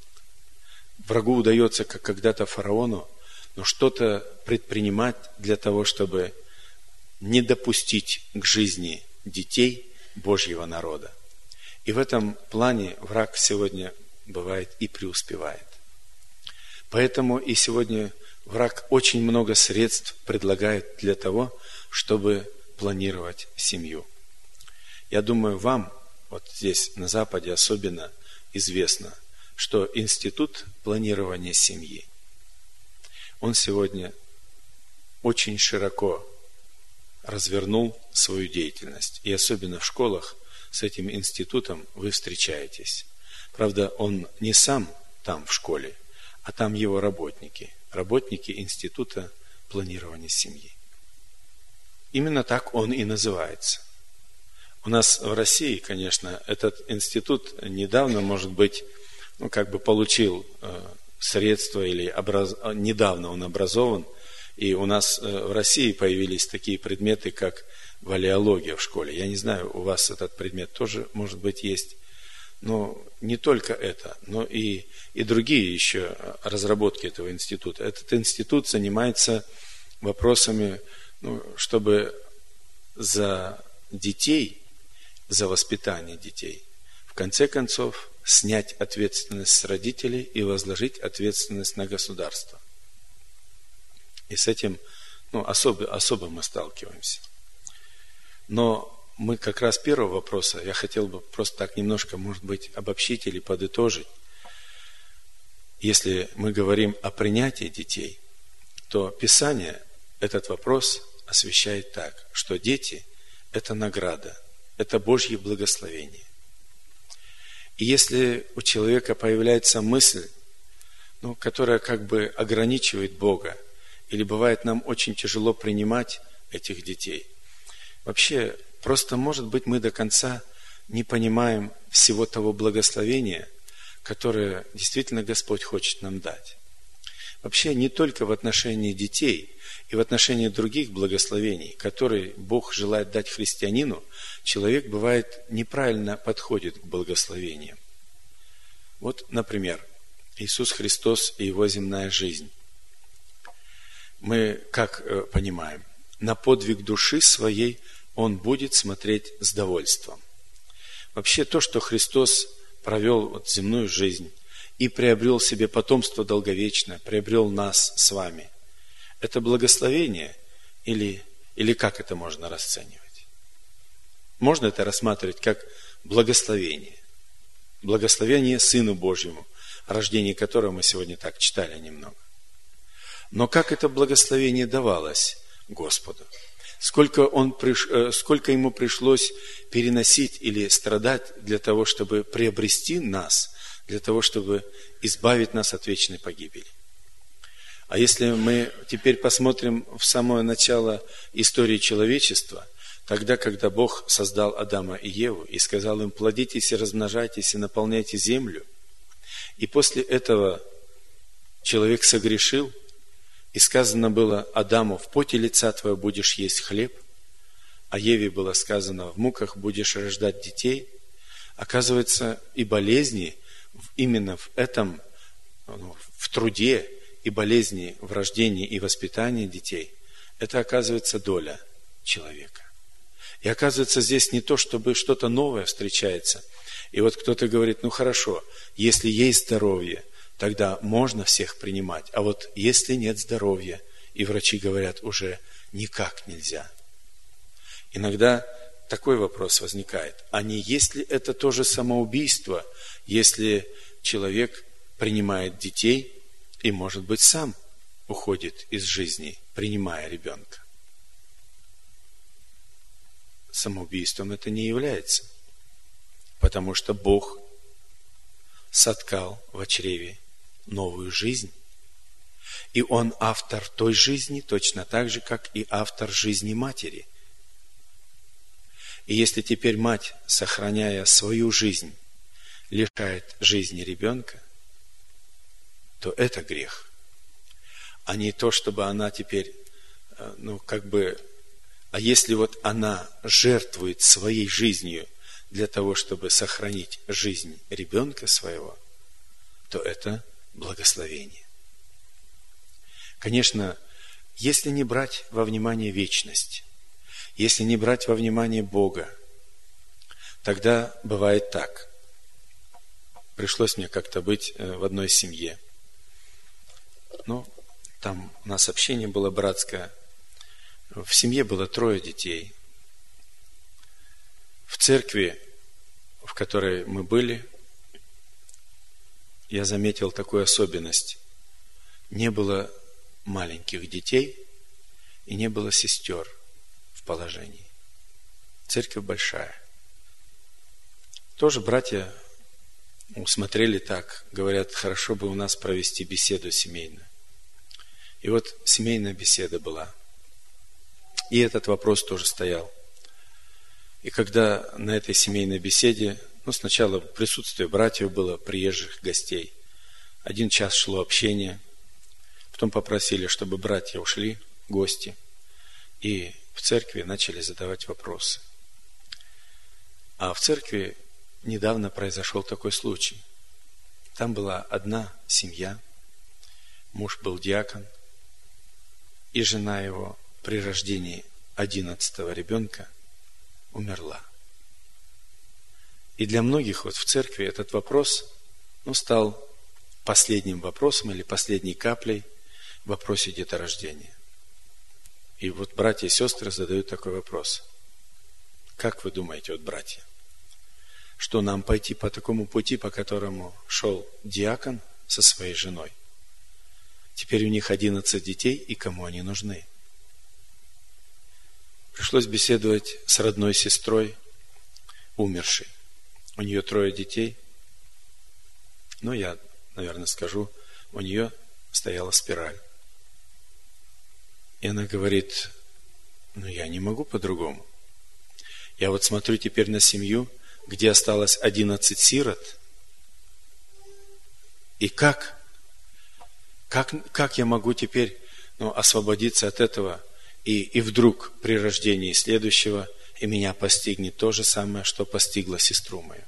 фараону, но что-то предпринимать для того, чтобы не допустить к жизни детей Божьего народа. И в этом плане враг сегодня бывает и преуспевает. Поэтому и сегодня враг очень много средств предлагает для того, чтобы планировать семью. Я думаю, вам вот здесь на Западе особенно известно, что институт планирования семьи, он сегодня очень широко развернул свою деятельность. И особенно в школах с этим институтом вы встречаетесь. Правда, он не сам там в школе, а там его работники института планирования семьи. Именно так он и называется. У нас в России, конечно, этот институт недавно, может быть, получил средства, или недавно он образован, и у нас в России появились такие предметы, как валеология в школе. Я не знаю, у вас этот предмет тоже, может быть, есть. Но не только это, но и другие еще разработки этого института. Этот институт занимается вопросами, чтобы за детей, за воспитание детей, в конце концов, снять ответственность с родителей и возложить ответственность на государство. И с этим особо мы сталкиваемся. Но мы как раз первого вопроса, я хотел бы просто так немножко, может быть, обобщить или подытожить. Если мы говорим о принятии детей, то Писание этот вопрос освещает так, что дети – это награда, это Божье благословение. И если у человека появляется мысль, которая как бы ограничивает Бога, или бывает нам очень тяжело принимать этих детей, вообще, просто, может быть, мы до конца не понимаем всего того благословения, которое действительно Господь хочет нам дать. Вообще, не только в отношении детей и в отношении других благословений, которые Бог желает дать христианину, человек, бывает, неправильно подходит к благословениям. Вот, например, Иисус Христос и Его земная жизнь. Мы, как понимаем, на подвиг души своей Он будет смотреть с довольством. Вообще то, что Христос провел земную жизнь и приобрел себе потомство долговечное, приобрел нас с вами, это благословение или как это можно расценивать? Можно это рассматривать как благословение. Благословение Сыну Божьему, о рождении которого мы сегодня так читали немного. Но как это благословение давалось Господу? Сколько ему пришлось переносить или страдать для того, чтобы приобрести нас, для того, чтобы избавить нас от вечной погибели. А если мы теперь посмотрим в самое начало истории человечества, тогда, когда Бог создал Адама и Еву и сказал им: плодитесь и размножайтесь и наполняйте землю, и после этого человек согрешил, и сказано было Адаму: в поте лица твоего будешь есть хлеб, о Еве было сказано: в муках будешь рождать детей, оказывается, и болезни именно в этом, в труде, и болезни в рождении и воспитании детей, это, оказывается, доля человека. И оказывается, здесь не то, чтобы что-то новое встречается. И вот кто-то говорит: ну хорошо, если есть здоровье, тогда можно всех принимать. А вот если нет здоровья, и врачи говорят, уже никак нельзя. Иногда такой вопрос возникает: а не есть ли это тоже самоубийство, если человек принимает детей и, может быть, сам уходит из жизни, принимая ребенка? Самоубийством это не является, потому что Бог соткал в чреве новую жизнь, и Он автор той жизни точно так же, как и автор жизни матери. И если теперь мать, сохраняя свою жизнь, лишает жизни ребенка, то это грех, а не то, чтобы она теперь, а если вот она жертвует своей жизнью для того, чтобы сохранить жизнь ребенка своего, то это благословение. Конечно, если не брать во внимание вечность, если не брать во внимание Бога, тогда бывает так. Пришлось мне как-то быть в одной семье. Там у нас общение было братское. В семье было 3 детей. В церкви, в которой мы были, я заметил такую особенность. Не было маленьких детей и не было сестер в положении. Церковь большая. Тоже братья усмотрели так, говорят: хорошо бы у нас провести беседу семейную. И вот семейная беседа была. И этот вопрос тоже стоял. И когда на этой семейной беседе, сначала присутствие братьев было, приезжих гостей, 1 час шло общение, потом попросили, чтобы братья ушли, гости, и в церкви начали задавать вопросы. А в церкви недавно произошел такой случай. Там была одна семья, муж был диакон, и жена его при рождении 11-го ребенка умерла. И для многих в церкви этот вопрос стал последним вопросом или последней каплей в вопросе деторождения. И вот братья и сестры задают такой вопрос: как вы думаете, братья, что нам пойти по такому пути, по которому шел диакон со своей женой? Теперь у них 11 детей, и кому они нужны? Пришлось беседовать с родной сестрой умершей. У нее 3 детей. Я, наверное, скажу, у нее стояла спираль. И она говорит: я не могу по-другому. Я смотрю теперь на семью, где осталось 11 сирот. И как я могу теперь освободиться от этого? И вдруг при рождении следующего и меня постигнет то же самое, что постигло сестру мою.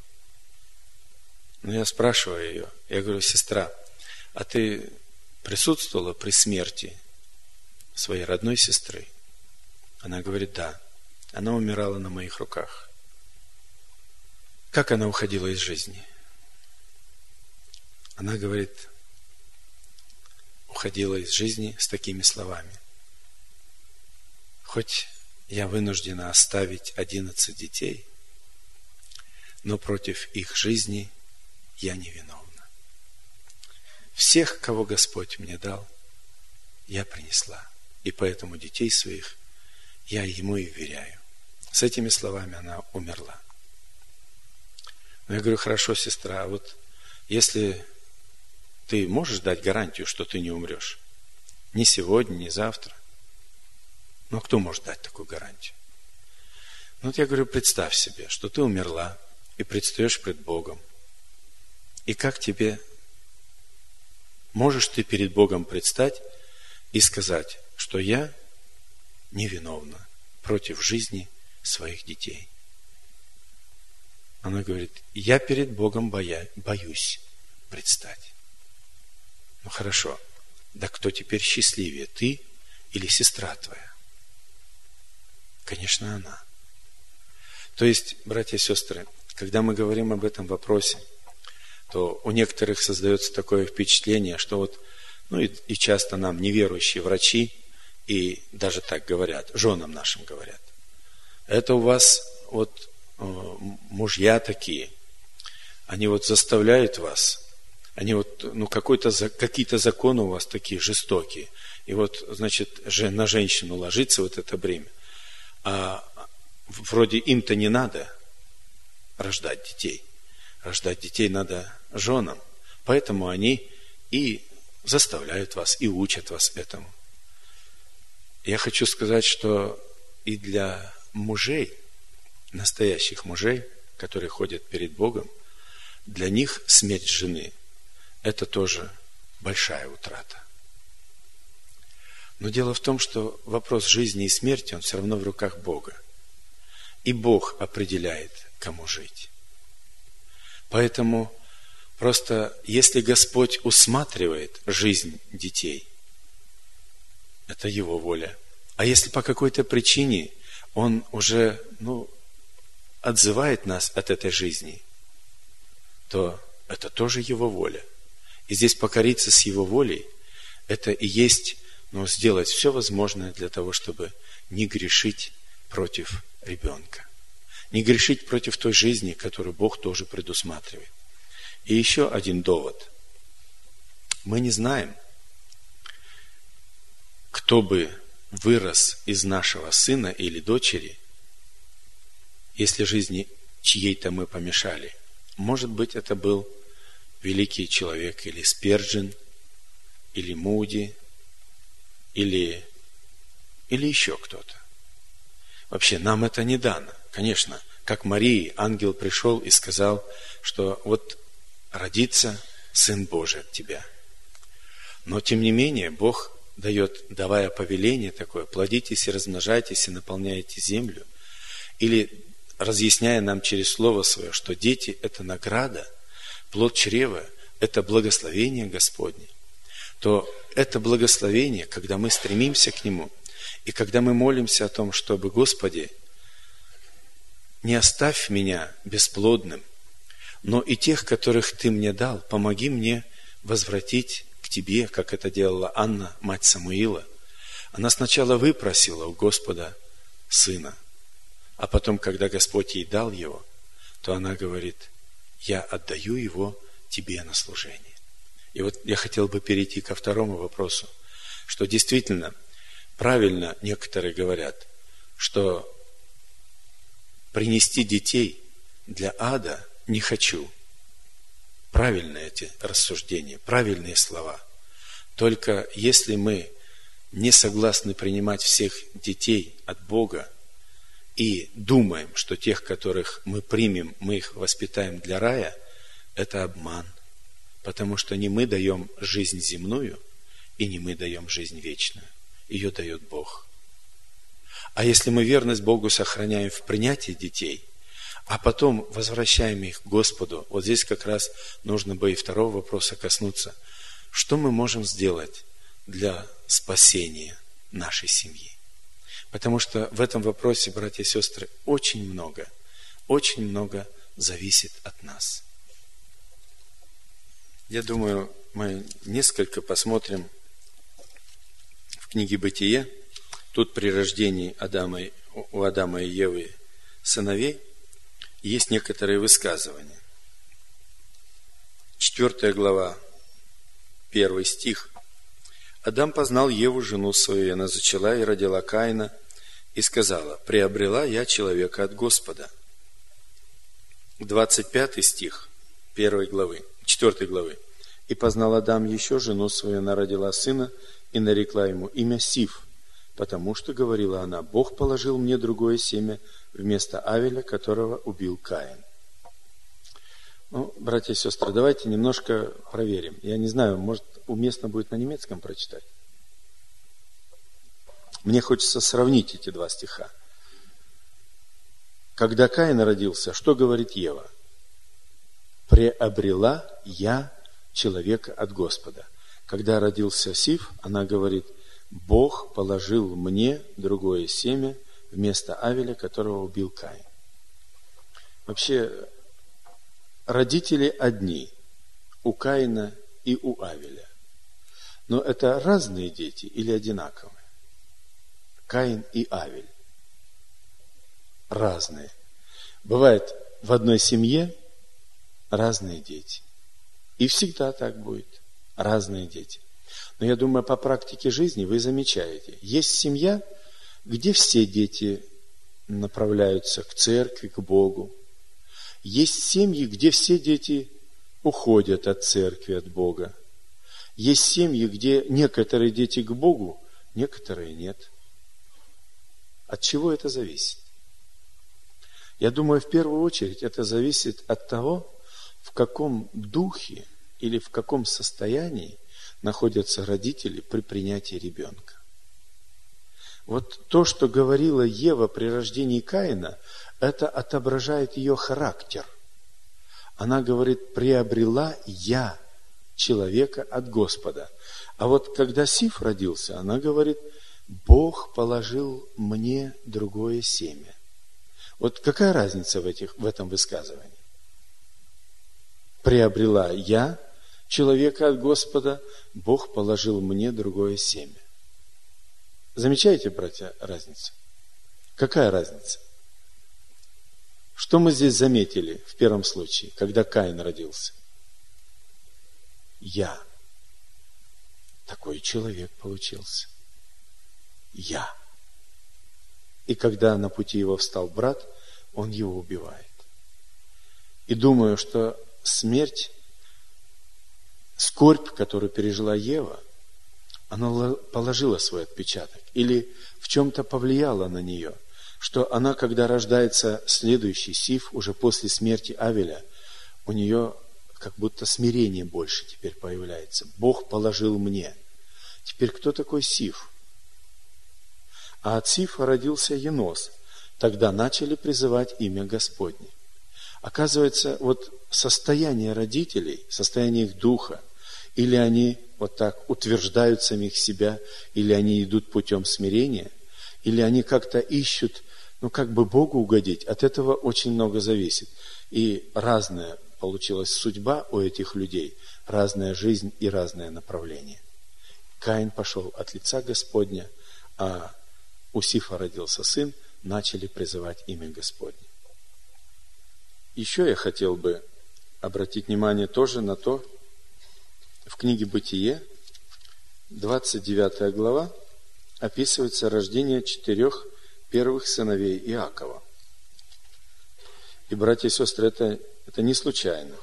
Я спрашиваю ее, я говорю: сестра, а ты присутствовала при смерти своей родной сестры? Она говорит: да, она умирала на моих руках. Как она уходила из жизни? Она говорит, уходила из жизни с такими словами: хоть я вынуждена оставить 11 детей, но против их жизни я не виновна. Всех, кого Господь мне дал, я принесла. И поэтому детей своих я Ему и вверяю. С этими словами она умерла. Но я говорю: хорошо, сестра, а если ты можешь дать гарантию, что ты не умрешь? Ни сегодня, ни завтра. Кто может дать такую гарантию? Я говорю: представь себе, что ты умерла и предстаешь пред Богом. И как тебе, можешь ты перед Богом предстать и сказать, что я невиновна против жизни своих детей. Она говорит, я перед Богом боюсь предстать. Ну хорошо, да кто теперь счастливее, ты или сестра твоя? Конечно, она. То есть, братья и сестры, когда мы говорим об этом вопросе, то у некоторых создается такое впечатление, что вот, и часто нам неверующие врачи, и даже так говорят, женам нашим говорят, это у вас вот мужья такие, они вот заставляют вас, они вот, какие-то законы у вас такие жестокие, и вот, значит, на женщину ложится вот это бремя, а вроде им-то не надо рождать детей. Рождать детей надо женам. Поэтому они и заставляют вас, и учат вас этому. Я хочу сказать, что и для мужей, настоящих мужей, которые ходят перед Богом, для них смерть жены – это тоже большая утрата. Но дело в том, что вопрос жизни и смерти, он все равно в руках Бога. И Бог определяет, кому жить. Поэтому просто если Господь усматривает жизнь детей, это Его воля. А если по какой-то причине Он уже, отзывает нас от этой жизни, то это тоже Его воля. И здесь покориться с Его волей, это и есть, сделать все возможное для того, чтобы не грешить против ребенка. Не грешить против той жизни, которую Бог тоже предусматривает. И еще один довод. Мы не знаем, кто бы вырос из нашего сына или дочери, если жизни чьей-то мы помешали. Может быть, это был великий человек, или Спержин, или Муди, или еще кто-то. Вообще, нам это не дано. Конечно, как Марии, ангел пришел и сказал, что вот родится Сын Божий от тебя. Но, тем не менее, Бог дает, давая повеление такое, плодитесь и размножайтесь и наполняйте землю, или разъясняя нам через Слово Свое, что дети – это награда, плод чрева – это благословение Господне, то это благословение, когда мы стремимся к Нему, и когда мы молимся о том, чтобы, Господи, не оставь меня бесплодным, но и тех, которых Ты мне дал, помоги мне возвратить к Тебе, как это делала Анна, мать Самуила. Она сначала выпросила у Господа сына, а потом, когда Господь ей дал его, то она говорит, я отдаю его Тебе на служение. И вот я хотел бы перейти ко второму вопросу, что действительно правильно некоторые говорят, что принести детей для ада не хочу. Правильные эти рассуждения, правильные слова. Только если мы не согласны принимать всех детей от Бога и думаем, что тех, которых мы примем, мы их воспитаем для рая, это обман. Потому что не мы даем жизнь земную, и не мы даем жизнь вечную. Ее дает Бог. А если мы верность Богу сохраняем в принятии детей, а потом возвращаем их к Господу, вот здесь как раз нужно бы и второго вопроса коснуться. Что мы можем сделать для спасения нашей семьи? Потому что в этом вопросе, братья и сестры, очень много зависит от нас. Я думаю, мы несколько посмотрим в книге «Бытие». Тут при рождении у Адама и Евы сыновей есть некоторые высказывания. 4 глава, 1 стих. Адам познал Еву, жену свою, и она зачала и родила Каина, и сказала, приобрела я человека от Господа. 25 стих 4 главы. И познал Адам еще жену свою, она родила сына, и нарекла ему имя Сиф, потому что, говорила она, Бог положил мне другое семя вместо Авеля, которого убил Каин. Братья и сестры, давайте немножко проверим. Я не знаю, может, уместно будет на немецком прочитать. Мне хочется сравнить эти два стиха. когда Каин родился, что говорит Ева? «Приобрела я человека от Господа». Когда родился Сиф, она говорит: «Бог положил мне другое семя вместо Авеля, которого убил Каин». Вообще, родители одни у Каина и у Авеля. Но это разные дети или одинаковые? Каин и Авель разные. Бывает в одной семье разные дети. И всегда так будет. Разные дети. Но я думаю, по практике жизни вы замечаете. Есть семья, где все дети направляются к церкви, к Богу. Есть семьи, где все дети уходят от церкви, от Бога. Есть семьи, где некоторые дети к Богу, некоторые нет. От чего это зависит? Я думаю, в первую очередь это зависит от того, в каком духе или в каком состоянии находятся родители при принятии ребенка. Вот то, что говорила Ева при рождении Каина, это отображает ее характер. Она говорит: «Приобрела я человека от Господа». А вот когда Сиф родился, она говорит: «Бог положил мне другое семя». Вот какая разница в этом высказывании? «Приобрела я человека от Господа, Бог положил мне другое семя». Замечаете, братья, разницу? Какая разница? Что мы здесь заметили в первом случае, когда Каин родился? Я. Такой человек получился. Я. И когда на пути его встал брат, он его убивает. И думаю, что смерть, скорбь, которую пережила Ева, она положила свой отпечаток или в чем-то повлияла на нее, что она, когда рождается следующий Сиф, уже после смерти Авеля, у нее как будто смирение больше теперь появляется. Бог положил мне. Теперь кто такой Сиф? А от Сифа родился Енос. Тогда начали призывать имя Господне. Оказывается, вот состояние родителей, состояние их духа, или они вот так утверждают самих себя, или они идут путем смирения, или они как-то ищут, как бы Богу угодить, от этого очень много зависит. И разная получилась судьба у этих людей, разная жизнь и разное направление. Каин пошел от лица Господня, а у Сифа родился сын, начали призывать имя Господне. Еще я хотел бы обратить внимание тоже на то, в книге «Бытие», 29 глава, описывается рождение 4 первых сыновей Иакова. И, братья и сестры, это не случайно.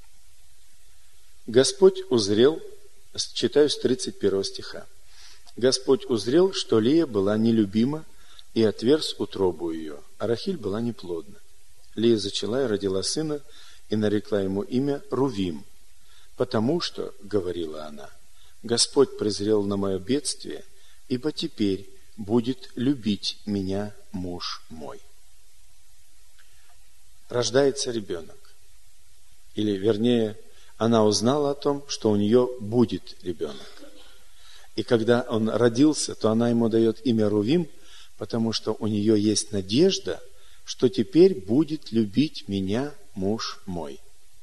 Господь узрел, читаю с 31 стиха. Господь узрел, что Лия была нелюбима, и отверз утробу ее, а Рахиль была неплодна. Лия зачала и родила сына, и нарекла ему имя Рувим, потому что, говорила она, Господь презрел на мое бедствие, ибо теперь будет любить меня муж мой. Рождается ребенок. Или, вернее, она узнала о том, что у нее будет ребенок. И когда он родился, то она ему дает имя Рувим, потому что у нее есть надежда, что теперь будет любить меня муж мой.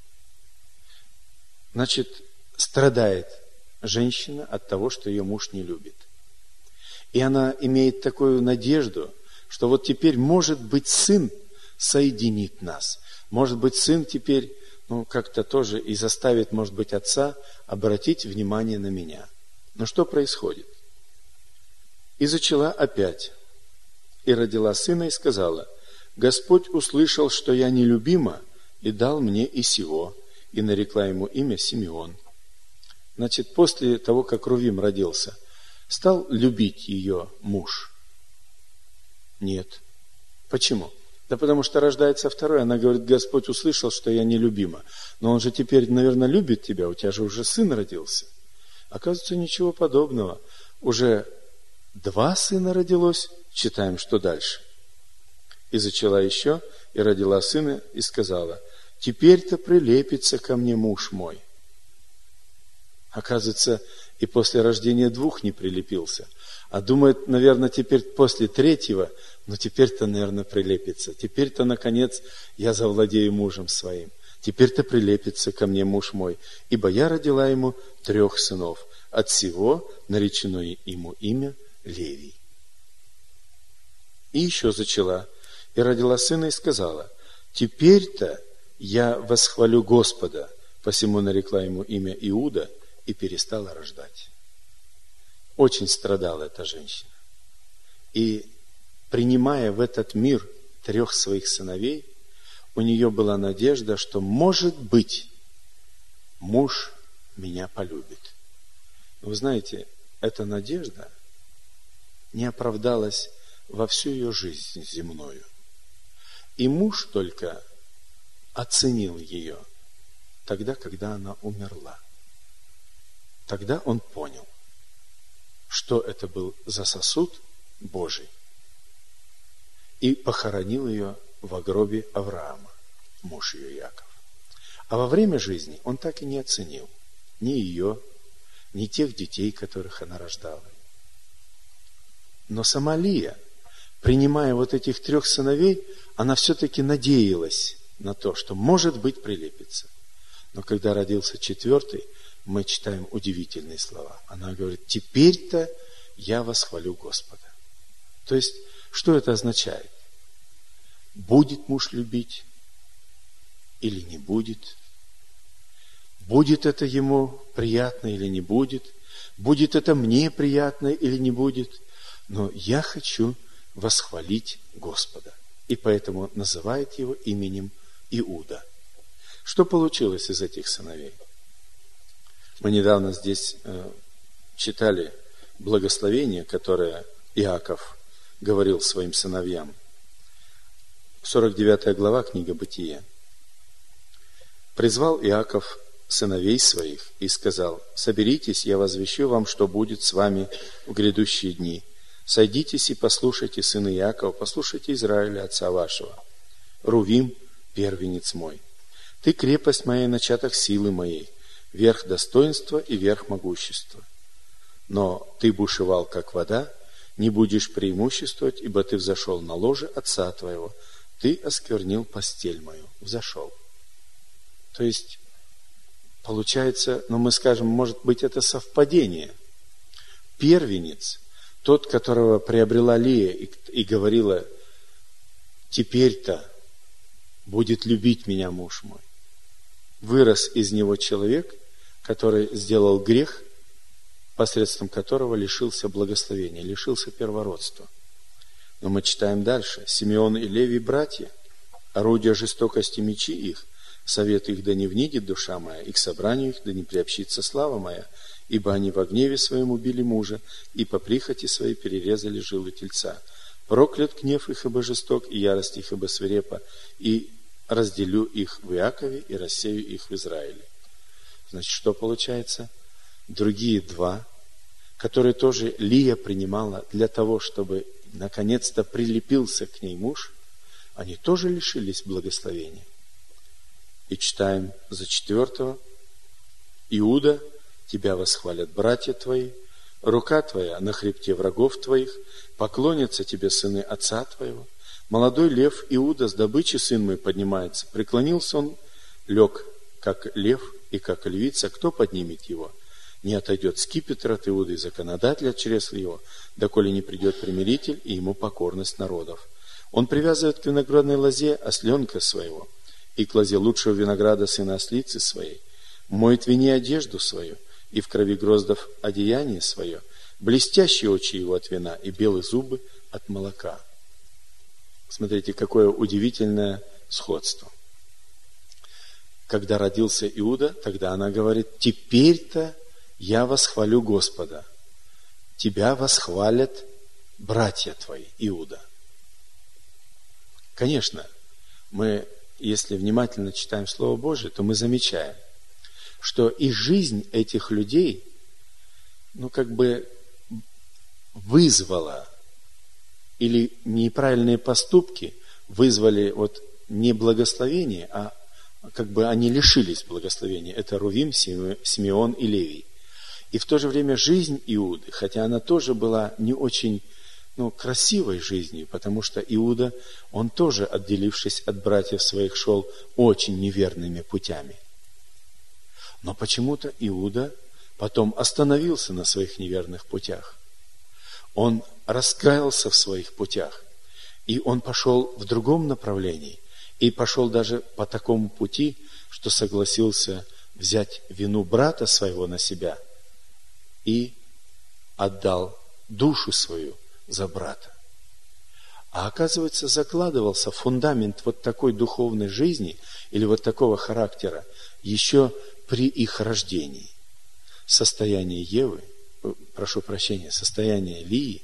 Значит, страдает женщина от того, что ее муж не любит. И она имеет такую надежду, что вот теперь, может быть, сын соединит нас. Может быть, сын теперь, как-то тоже и заставит, может быть, отца обратить внимание на меня. Но что происходит? И зачала опять, и родила сына, и сказала: Господь услышал, что я нелюбима, и дал мне и сего, и нарекла ему имя Симеон. Значит, после того, как Рувим родился, стал любить ее муж? Нет. Почему? Да потому что рождается второй, она говорит: Господь услышал, что я нелюбима. Но он же теперь, наверное, любит тебя, у тебя же уже сын родился. Оказывается, ничего подобного. Уже 2 сына родилось, читаем, что дальше. И зачала еще, и родила сына, и сказала: теперь-то прилепится ко мне муж мой. Оказывается, и после рождения 2 не прилепился. А думает, наверное, теперь после 3, но теперь-то, наверное, прилепится. Теперь-то, наконец, я завладею мужем своим. Теперь-то прилепится ко мне муж мой. Ибо я родила ему 3 сынов. От сего наречено ему имя Левий. И еще зачала, и родила сына, и сказала: теперь-то я восхвалю Господа. Посему нарекла ему имя Иуда, и перестала рождать. Очень страдала эта женщина. И, принимая в этот мир 3 своих сыновей, у нее была надежда, что, может быть, муж меня полюбит. Но вы знаете, эта надежда не оправдалась во всю ее жизнь земную. И муж только оценил ее тогда, когда она умерла. Тогда он понял, что это был за сосуд Божий, и похоронил ее во гробе Авраама, муж ее Иаков. А во время жизни он так и не оценил ни ее, ни тех детей, которых она рождала. Но сама Лия, принимая вот этих 3 сыновей, она все-таки надеялась на то, что, может быть, прилепится. Но когда родился 4, мы читаем удивительные слова. Она говорит: теперь-то я восхвалю Господа. То есть, что это означает? Будет муж любить или не будет? Будет это ему приятно или не будет? Будет это мне приятно или не будет? Но я хочу восхвалить Господа. И поэтому называет его именем Иуда. Что получилось из этих сыновей? Мы недавно здесь читали благословение, которое Иаков говорил своим сыновьям. 49 глава, книга Бытия. «Призвал Иаков сыновей своих и сказал: соберитесь, я возвещу вам, что будет с вами в грядущие дни. Сойдитесь и послушайте, сыны Иакова, послушайте Израиля, отца вашего. Рувим, первенец мой. Ты крепость моя, начаток силы моей, верх достоинства и верх могущества. Но ты бушевал, как вода, не будешь преимуществовать, ибо ты взошел на ложе отца твоего, ты осквернил постель мою». Взошел. То есть, получается, мы скажем, может быть, это совпадение. Первенец, тот, которого приобрела Лия и говорила: теперь-то будет любить меня муж мой. Вырос из него человек, который сделал грех, посредством которого лишился благословения, лишился первородства. Но мы читаем дальше. Симеон и Левий братья, орудия жестокости мечи их, совет их да не внидит душа моя, и к собранию их да не приобщится слава моя, ибо они во гневе своем убили мужа, и по прихоти своей перерезали жилы тельца. Проклят гнев их, ибо жесток, и ярость их, ибо свирепа, и разделю их в Иакове, и рассею их в Израиле. Значит, что получается? Другие 2, которые тоже Лия принимала для того, чтобы наконец-то прилепился к ней муж, они тоже лишились благословения. И читаем за 4: Иуда, тебя восхвалят братья твои, рука твоя на хребте врагов твоих, поклонятся тебе сыны отца твоего. Молодой лев Иуда, с добычи сын мой поднимается. Преклонился он, лег, как лев и как львица. Кто поднимет его? Не отойдет скипетр от Иуды, и законодатель от чресла его, доколе не придет примиритель, и ему покорность народов. Он привязывает к виноградной лозе осленка своего, и к лозе лучшего винограда сына ослицы своей. Моет в вине одежду свою, и в крови гроздов одеяние свое. Блестящие очи его от вина, и белые зубы от молока». Смотрите, какое удивительное сходство. Когда родился Иуда, тогда она говорит: теперь-то я восхвалю Господа. Тебя восхвалят братья твои, Иуда. Конечно, мы, если внимательно читаем Слово Божие, то мы замечаем, что и жизнь этих людей, вызвала, или неправильные поступки вызвали вот не благословение, а как бы они лишились благословения. Это Рувим, Симеон и Левий. И в то же время жизнь Иуды, хотя она тоже была не очень красивой жизнью, потому что Иуда, он тоже, отделившись от братьев своих, шел очень неверными путями. Но почему-то Иуда потом остановился на своих неверных путях. Он раскаялся в своих путях, и он пошел в другом направлении, и пошел даже по такому пути, что согласился взять вину брата своего на себя и отдал душу свою за брата. А оказывается, закладывался фундамент вот такой духовной жизни или вот такого характера еще при их рождении. Состояние Евы, состояние Лии,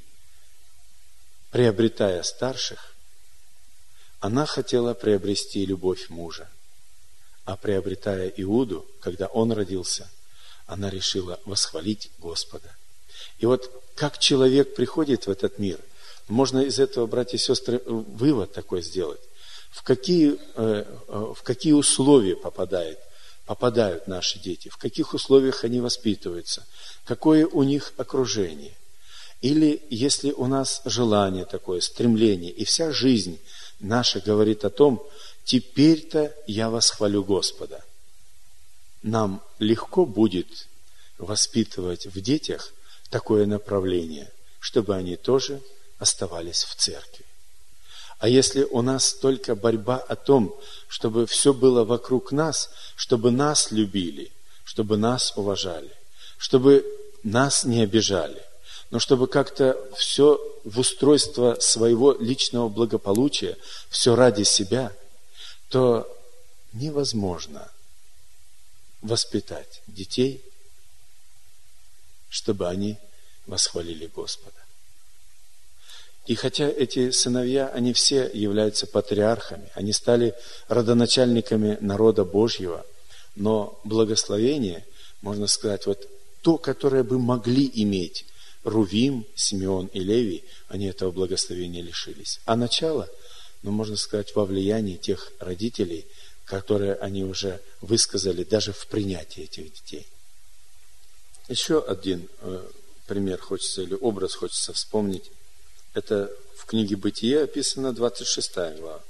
приобретая старших, она хотела приобрести любовь мужа. А приобретая Иуду, когда он родился, она решила восхвалить Господа. И вот как человек приходит в этот мир, можно из этого, братья и сестры, вывод такой сделать. В какие условия попадают наши дети, в каких условиях они воспитываются, какое у них окружение. Или если у нас желание такое, стремление, и вся жизнь наша говорит о том, теперь-то я восхвалю Господа. Нам легко будет воспитывать в детях такое направление, чтобы они тоже оставались в церкви. А если у нас только борьба о том, чтобы все было вокруг нас, чтобы нас любили, чтобы нас уважали, чтобы нас не обижали, но чтобы как-то все в устройство своего личного благополучия, все ради себя, то невозможно воспитать детей, чтобы они восхвалили Господа. И хотя эти сыновья, они все являются патриархами, они стали родоначальниками народа Божьего, но благословение, можно сказать, вот то, которое бы могли иметь Рувим, Симеон и Левий, они этого благословения лишились. А начало, можно сказать, во влиянии тех родителей, которые они уже высказали даже в принятии этих детей. Еще один пример хочется, или образ хочется вспомнить. Это в книге «Бытие» описано 26 глава.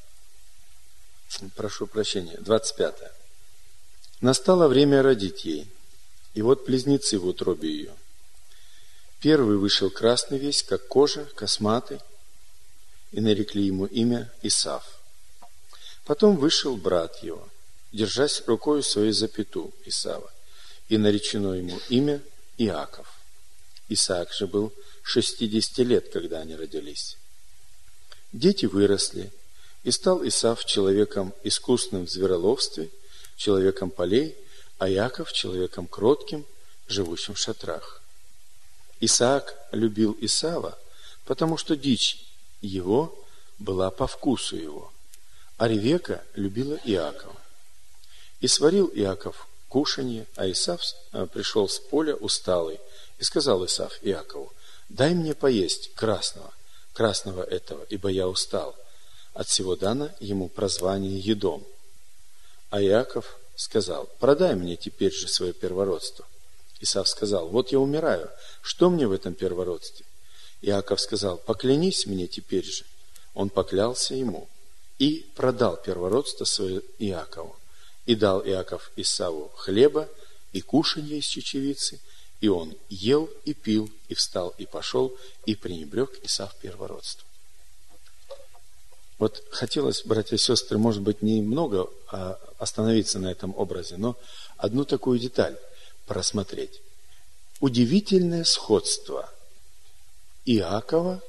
25. «Настало время родить ей, и вот близнецы в утробе ее. Первый вышел красный весь, как кожа, косматый, и нарекли ему имя Исав. Потом вышел брат его, держась рукою своей за пяту Исава, и наречено ему имя Иаков. Исаак же был 60 лет, когда они родились. Дети выросли, и стал Исав человеком искусным в звероловстве, человеком полей, а Иаков человеком кротким, живущим в шатрах. Исаак любил Исава, потому что дичь его была по вкусу его, а Ревека любила Иакова. И сварил Иаков кушанье, а Исав пришел с поля усталый, и сказал Исав Иакову: дай мне поесть красного этого, ибо я устал. От всего дано ему прозвание Едом. А Иаков сказал: продай мне теперь же свое первородство. Исав сказал: вот я умираю, что мне в этом первородстве? Иаков сказал: поклянись мне теперь же. Он поклялся ему и продал первородство свое Иакову. И дал Иаков Исаву хлеба и кушанье из чечевицы, и он ел и пил, и встал, и пошел, и пренебрег Исав первородство. Вот хотелось, братья и сестры, может быть, немного остановиться на этом образе, но одну такую деталь просмотреть. Удивительное сходство Исаака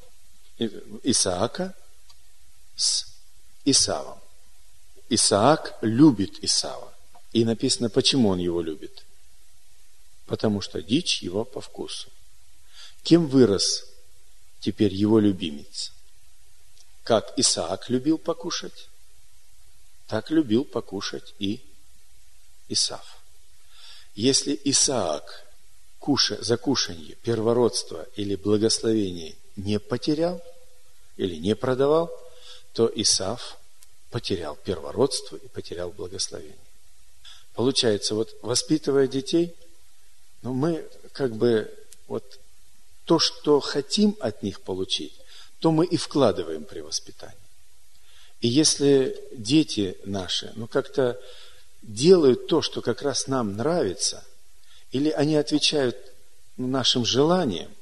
с Исавом. Исаак любит Исава. И написано, почему он его любит. Потому что дичь его по вкусу. Кем вырос теперь его любимец? Как Исаак любил покушать, так любил покушать и Исав. Если Исаак за кушанье, первородство или благословение не потерял или не продавал, то Исав потерял первородство и потерял благословение. Получается, вот воспитывая детей, мы как бы вот то, что хотим от них получить, то мы и вкладываем при воспитании. И если дети наши, как-то делают то, что как раз нам нравится, или они отвечают нашим желаниям,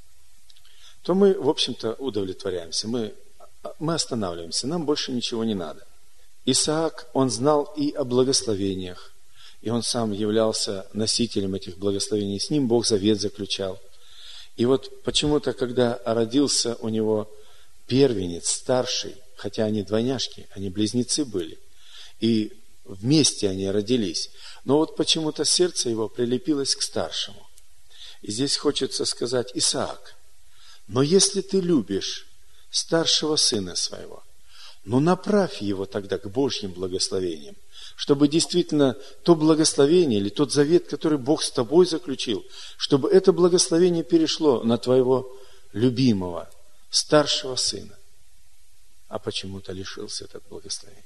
то мы, в общем-то, удовлетворяемся, мы останавливаемся, нам больше ничего не надо. Исаак, он знал и о благословениях, и он сам являлся носителем этих благословений, с ним Бог завет заключал. И вот почему-то, когда родился у него первенец, старший, хотя они двойняшки, они близнецы были, и вместе они родились, но вот почему-то сердце его прилепилось к старшему. И здесь хочется сказать: Исаак, но если ты любишь старшего сына своего, направь его тогда к Божьим благословениям, чтобы действительно то благословение или тот завет, который Бог с тобой заключил, чтобы это благословение перешло на твоего любимого, старшего сына. А почему-то лишился этого благословения.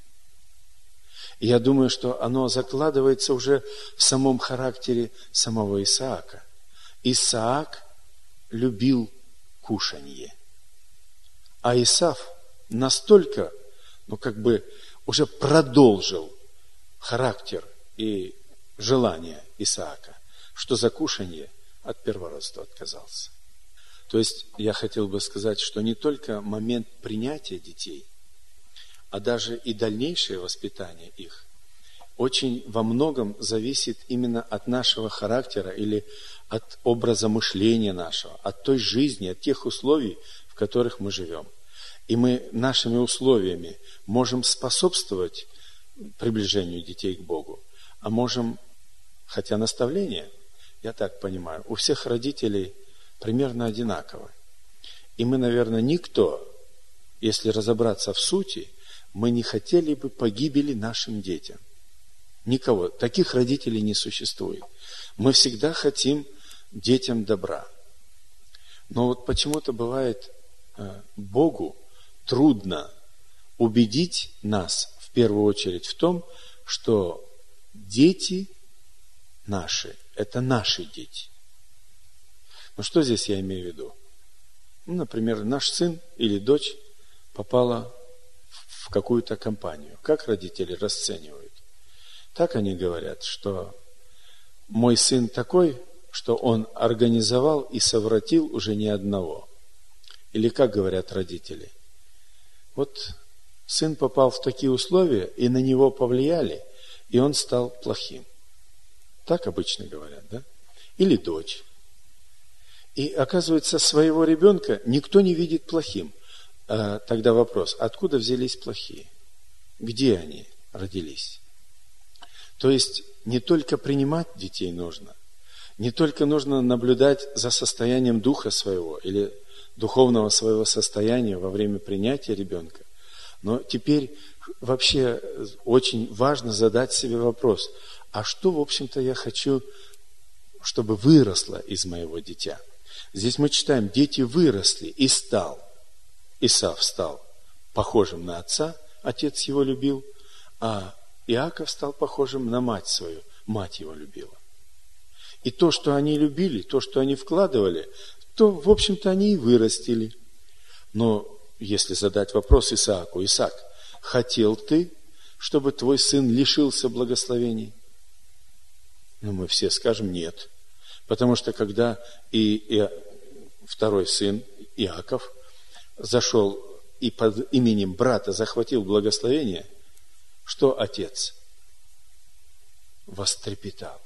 И я думаю, что оно закладывается уже в самом характере самого Исаака. Исаак любил кушанье. А Исав настолько, уже продолжил характер и желание Исаака, что за кушанье от первородства отказался. То есть я хотел бы сказать, что не только момент принятия детей, а даже и дальнейшее воспитание их очень во многом зависит именно от нашего характера или от образа мышления нашего, от той жизни, от тех условий, в которых мы живем. И мы нашими условиями можем способствовать приближению детей к Богу, а можем, хотя наставление, я так понимаю, у всех родителей примерно одинаково. И мы, наверное, никто, если разобраться в сути, мы не хотели бы погибели нашим детям. Никого. Таких родителей не существует. Мы всегда хотим детям добра. Но вот почему-то бывает Богу трудно убедить нас, в первую очередь, в том, что дети наши – это наши дети. Что здесь я имею в виду? Например, наш сын или дочь попала в какую-то компанию. Как родители расценивают? Так они говорят, что мой сын такой, что он организовал и совратил уже не одного. Или как говорят родители? Вот сын попал в такие условия, и на него повлияли, и он стал плохим. Так обычно говорят, да? Или дочь. И оказывается, своего ребенка никто не видит плохим. Тогда вопрос: откуда взялись плохие? Где они родились? То есть не только принимать детей нужно, не только нужно наблюдать за состоянием духа своего или духовного своего состояния во время принятия ребенка, но теперь вообще очень важно задать себе вопрос: а что, в общем-то, я хочу, чтобы выросло из моего дитя? Здесь мы читаем: дети выросли, и Исав стал похожим на отца, отец его любил, а Иаков стал похожим на мать свою, мать его любила. И то, что они любили, то, что они вкладывали, то, в общем-то, они и вырастили. Но если задать вопрос Исааку: Исаак, хотел ты, чтобы твой сын лишился благословений? Мы все скажем: нет. Потому что когда и второй сын, Иаков, зашел и под именем брата захватил благословение, что отец? Вострепетал.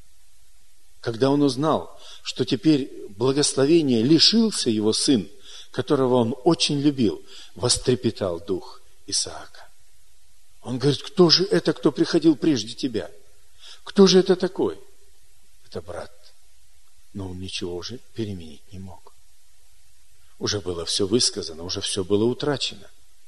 Когда он узнал, что теперь благословение лишился его сын, которого он очень любил, вострепетал дух Исаака. Он говорит: кто же это, кто приходил прежде тебя? Кто же это такой? Это брат. Но он ничего уже переменить не мог. Уже было все высказано, уже все было утрачено.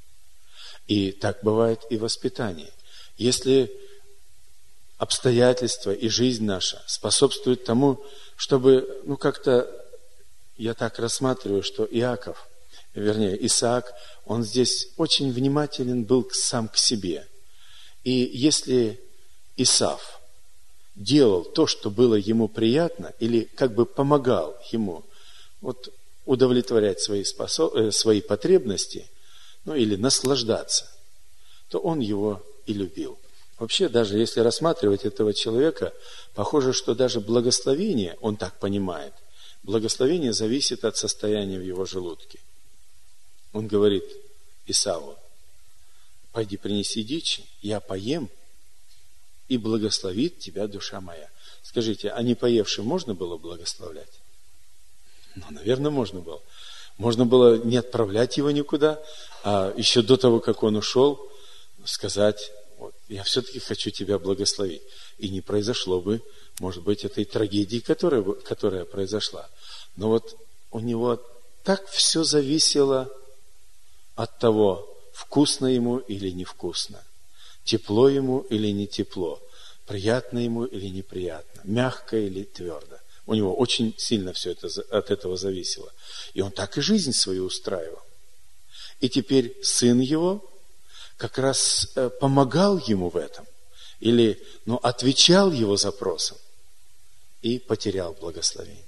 И так бывает и в воспитании. Если обстоятельства и жизнь наша способствуют тому, чтобы, как-то, я так рассматриваю, что Иаков вернее, Исаак, он здесь очень внимателен был сам к себе. И если Исав делал то, что было ему приятно, или как бы помогал ему вот удовлетворять свои потребности, ну или наслаждаться, то он его и любил. Вообще, даже если рассматривать этого человека, похоже, что даже благословение, он так понимает, благословение зависит от состояния в его желудке. Он говорит Исаву: пойди принеси дичи, я поем, и благословит тебя душа моя. Скажите, а не поевшим можно было благословлять? Ну, наверное, можно было. Можно было не отправлять его никуда, а еще до того, как он ушел, сказать: вот, я все-таки хочу тебя благословить. И не произошло бы, может быть, этой трагедии, которая произошла. Но вот у него так все зависело от того, вкусно ему или невкусно, тепло ему или не тепло, приятно ему или неприятно, мягко или твердо. У него очень сильно все это от этого зависело. И он так и жизнь свою устраивал. И теперь сын его как раз помогал ему в этом, или отвечал его запросам, и потерял благословение.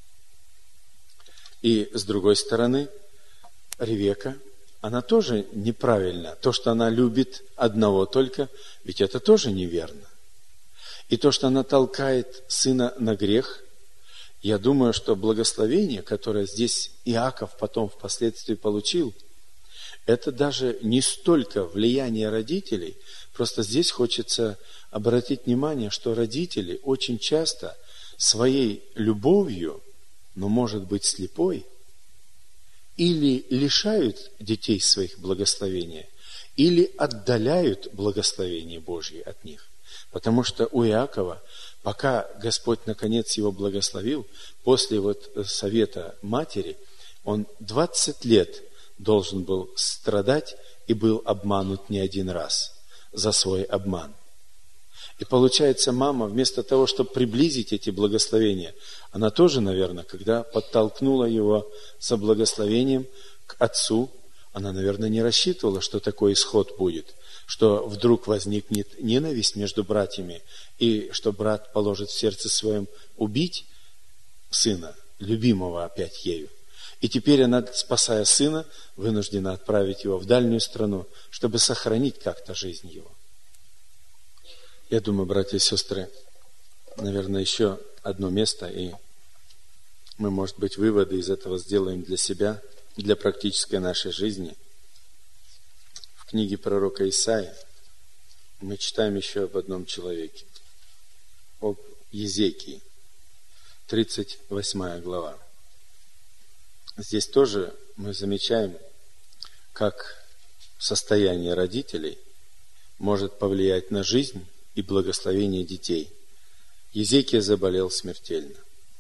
И с другой стороны, Ревека, она тоже неправильно. То, что она любит одного только, ведь это тоже неверно. И то, что она толкает сына на грех, я думаю, что благословение, которое здесь Иаков потом впоследствии получил, это даже не столько влияние родителей, просто здесь хочется обратить внимание, что родители очень часто своей любовью, но может быть слепой, или лишают детей своих благословения, или отдаляют благословение Божье от них. Потому что у Иакова, пока Господь наконец его благословил, после совета матери, он 20 лет должен был страдать и был обманут не один раз за свой обман. И получается, мама, вместо того, чтобы приблизить эти благословения, она тоже, наверное, когда подтолкнула его со благословением к отцу, она, наверное, не рассчитывала, что такой исход будет, что вдруг возникнет ненависть между братьями, и что брат положит в сердце своем убить сына, любимого опять ею. И теперь она, спасая сына, вынуждена отправить его в дальнюю страну, чтобы сохранить как-то жизнь его. Я думаю, братья и сестры, наверное, еще одно место, и мы, может быть, выводы из этого сделаем для себя, для практической нашей жизни. В книге пророка Исаии мы читаем еще об одном человеке, об Езекии, 38 глава. Здесь тоже мы замечаем, как состояние родителей может повлиять на жизнь и благословение детей. Езекия заболел смертельно.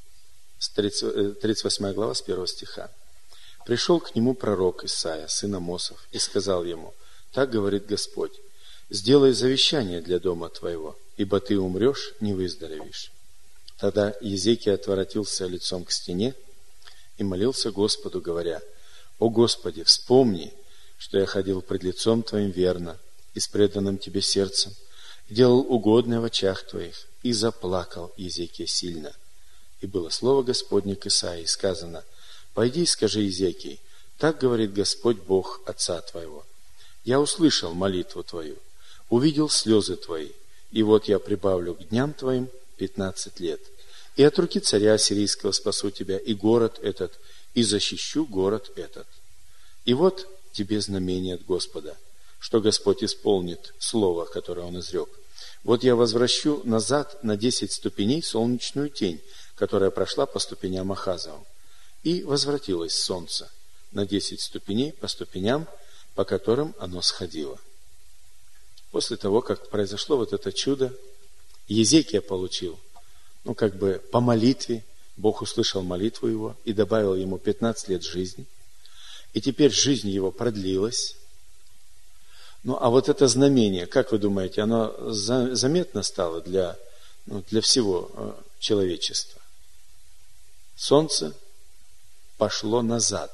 38 глава с 1 стиха. «Пришел к нему пророк Исаия, сын Амосов, и сказал ему: так говорит Господь, сделай завещание для дома твоего, ибо ты умрешь, не выздоровеешь». Тогда Езекия отворотился лицом к стене и молился Господу, говоря: «О Господи, вспомни, что я ходил пред лицом Твоим верно и с преданным Тебе сердцем, делал угодное в очах Твоих». И заплакал Езекия сильно. И было слово Господне к Исаии, сказано: «Пойди и скажи Езекии, так говорит Господь Бог отца твоего: я услышал молитву твою, увидел слезы твои, и вот я прибавлю к дням твоим 15 лет, и от руки царя ассирийского спасу тебя и город этот, и защищу город этот. И вот тебе знамение от Господа, что Господь исполнит слово, которое Он изрек. Вот я возвращу назад на 10 ступеней солнечную тень, которая прошла по ступеням Ахазовым. И возвратилось солнце на 10 ступеней по ступеням, по которым оно сходило». После того, как произошло вот это чудо, Езекия получил, по молитве, Бог услышал молитву его и добавил ему 15 лет жизни. И теперь жизнь его продлилась. А вот это знамение, как вы думаете, оно заметно стало для всего человечества? Солнце пошло назад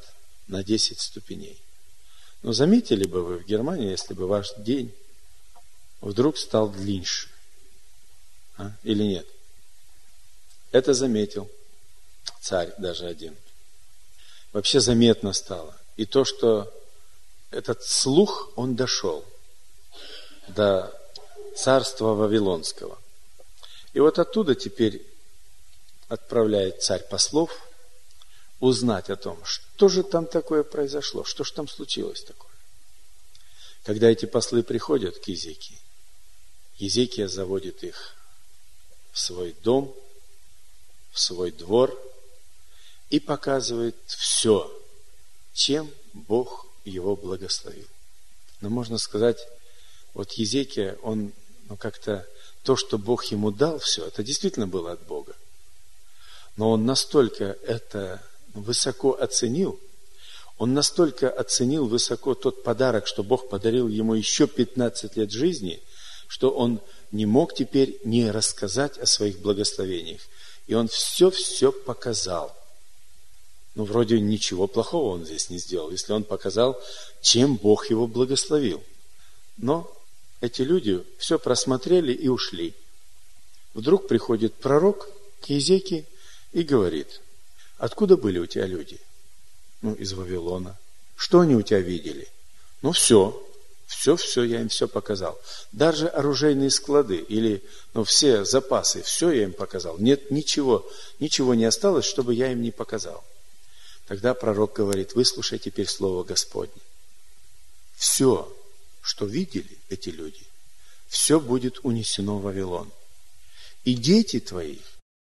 на 10 ступеней. Но заметили бы вы в Германии, если бы ваш день вдруг стал длиннее? Или нет? Это заметил царь даже один. Вообще заметно стало. И то, что этот слух, он дошел до царства Вавилонского. И вот оттуда теперь отправляет царь послов узнать о том, что же там такое произошло, что же там случилось такое. Когда эти послы приходят к Иезекии, Иезекия заводит их в свой дом, в свой двор и показывает все, чем Бог его благословил. Но можно сказать, вот Иезекия, он как-то то, что Бог ему дал, все, это действительно было от Бога. Но он настолько это высоко оценил, он настолько оценил высоко тот подарок, что Бог подарил ему еще 15 лет жизни, что он не мог теперь не рассказать о своих благословениях. И он все показал. Ну, вроде ничего плохого он здесь не сделал, если он показал, чем Бог его благословил. Но эти люди все просмотрели и ушли. Вдруг приходит пророк к Иезекии и говорит: откуда были у тебя люди? Ну, из Вавилона. Что они у тебя видели? Ну, все, я им все показал. Даже оружейные склады или все запасы, все я им показал. Нет, ничего не осталось, чтобы я им не показал. Тогда пророк говорит: выслушай теперь слово Господне. Все, что видели эти люди, все будет унесено в Вавилон. И дети твои.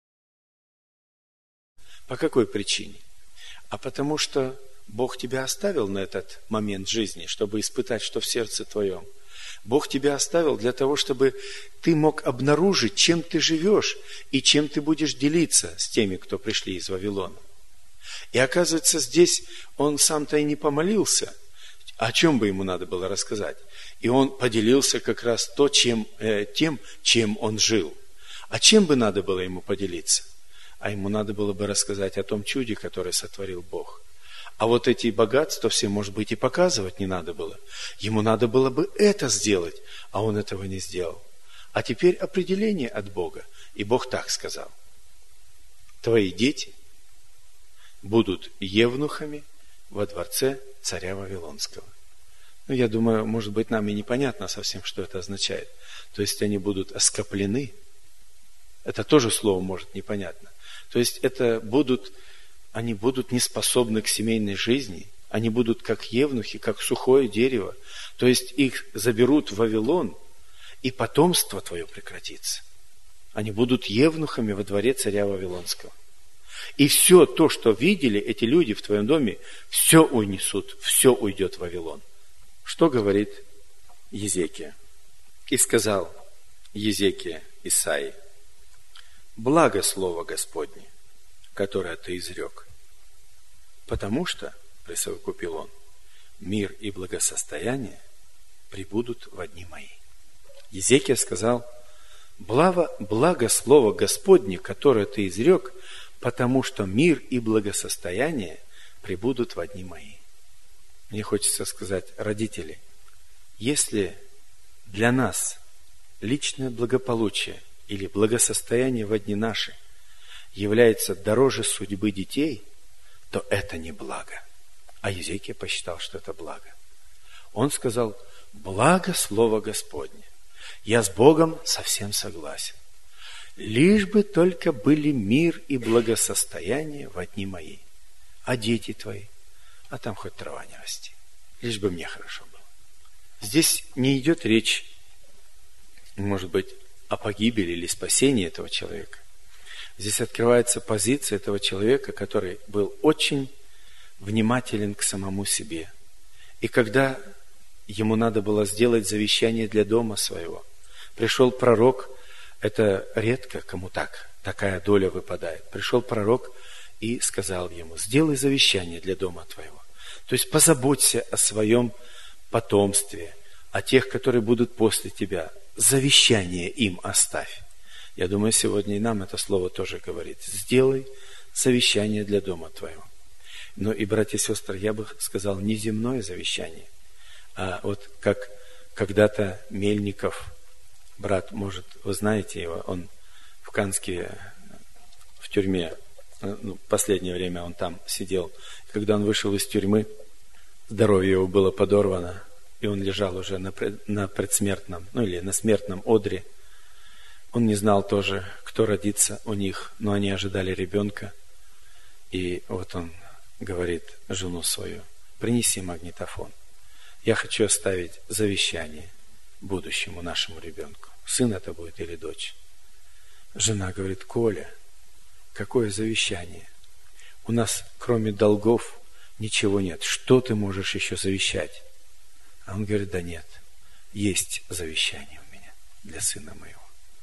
По какой причине? А потому что Бог тебя оставил на этот момент жизни, чтобы испытать, что в сердце твоем. Бог тебя оставил для того, чтобы ты мог обнаружить, чем ты живешь и чем ты будешь делиться с теми, кто пришли из Вавилона. И оказывается, здесь он сам-то и не помолился, о чем бы ему надо было рассказать. И он поделился как раз тем, чем он жил. А чем бы надо было ему поделиться? А ему надо было бы рассказать о том чуде, которое сотворил Бог. А вот эти богатства все, может быть, и показывать не надо было. Ему надо было бы это сделать, а он этого не сделал. А теперь определение от Бога. И Бог так сказал: твои дети будут евнухами во дворце царя Вавилонского. Ну, я думаю, может быть, нам и непонятно совсем, что это означает. То есть они будут оскоплены. Это тоже слово может непонятно. То есть они будут неспособны к семейной жизни, они будут как евнухи, как сухое дерево. То есть их заберут в Вавилон, и потомство твое прекратится. Они будут евнухами во дворе царя Вавилонского. И все то, что видели эти люди в твоем доме, все унесут, все уйдет в Вавилон. Что говорит Иезекия? И сказал Иезекия Исаии: благо слово Господне, которое ты изрек. Потому что, присовокупил он, мир и благосостояние прибудут во дни мои. Иезекия сказал: благо слово Господне, которое ты изрек, потому что мир и благосостояние прибудут во дни мои. Мне хочется сказать, родители, если для нас личное благополучие или благосостояние во дни наши является дороже судьбы детей, то это не благо. А Иезекия посчитал, что это благо. Он сказал: благо слово Господне. Я с Богом совсем согласен. Лишь бы только были мир и благосостояние во дни мои. А дети твои? А там хоть трава не расти. Лишь бы мне хорошо было. Здесь не идет речь, может быть, о погибели или спасении этого человека. Здесь открывается позиция этого человека, который был очень внимателен к самому себе. И когда ему надо было сделать завещание для дома своего, пришел пророк. Это редко кому такая доля выпадает. Пришел пророк и сказал ему: сделай завещание для дома твоего. То есть позаботься о своем потомстве, о тех, которые будут после тебя. Завещание им оставь. Я думаю, сегодня и нам это слово тоже говорит. Сделай завещание для дома твоего. Но и, братья и сестры, я бы сказал, не земное завещание, а вот как когда-то Мельников, брат, может, вы знаете его, он в Канске в тюрьме, в последнее время он там сидел. Когда он вышел из тюрьмы, здоровье его было подорвано, и он лежал уже на предсмертном, или на смертном одре. Он не знал тоже, кто родится у них, но они ожидали ребенка. И вот он говорит жену свою: принеси магнитофон. Я хочу оставить завещание будущему нашему ребенку. Сын это будет или дочь? Жена говорит: Коля, какое завещание? У нас кроме долгов ничего нет. Что ты можешь еще завещать? А он говорит: да нет, есть завещание у меня для сына моего.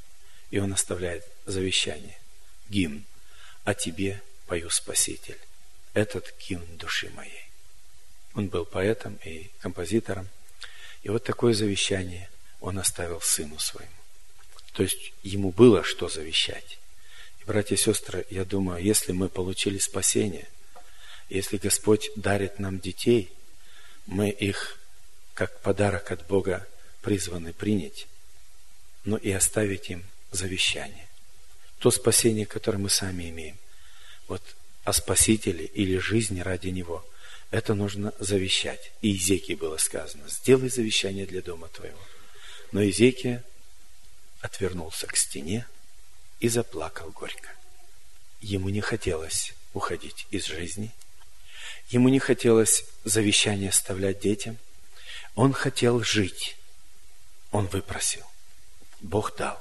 И он оставляет завещание, гимн: «О тебе пою, Спаситель, этот гимн души моей». Он был поэтом и композитором. И вот такое завещание он оставил сыну своему. То есть ему было что завещать. И, братья и сестры, я думаю, если мы получили спасение, если Господь дарит нам детей, мы их как подарок от Бога призваны принять, но и оставить им завещание. То спасение, которое мы сами имеем, вот о Спасителе или жизни ради Него, это нужно завещать. И Иезекии было сказано: сделай завещание для дома твоего. Но Иезекия отвернулся к стене и заплакал горько. Ему не хотелось уходить из жизни, ему не хотелось завещание оставлять детям, он хотел жить. Он выпросил. Бог дал.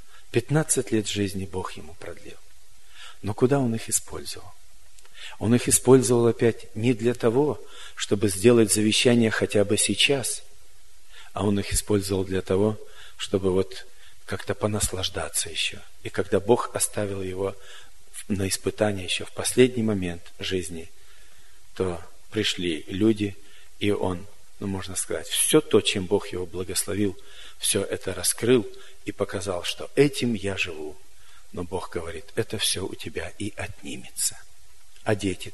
15 лет жизни Бог ему продлил. Но куда он их использовал? Он их использовал опять не для того, чтобы сделать завещание хотя бы сейчас, а он их использовал для того, чтобы вот как-то понаслаждаться еще. И когда Бог оставил его на испытание еще в последний момент жизни, то пришли люди, и он, можно сказать, все то, чем Бог его благословил, все это раскрыл и показал, что этим я живу. Но Бог говорит: это все у тебя и отнимется. А дети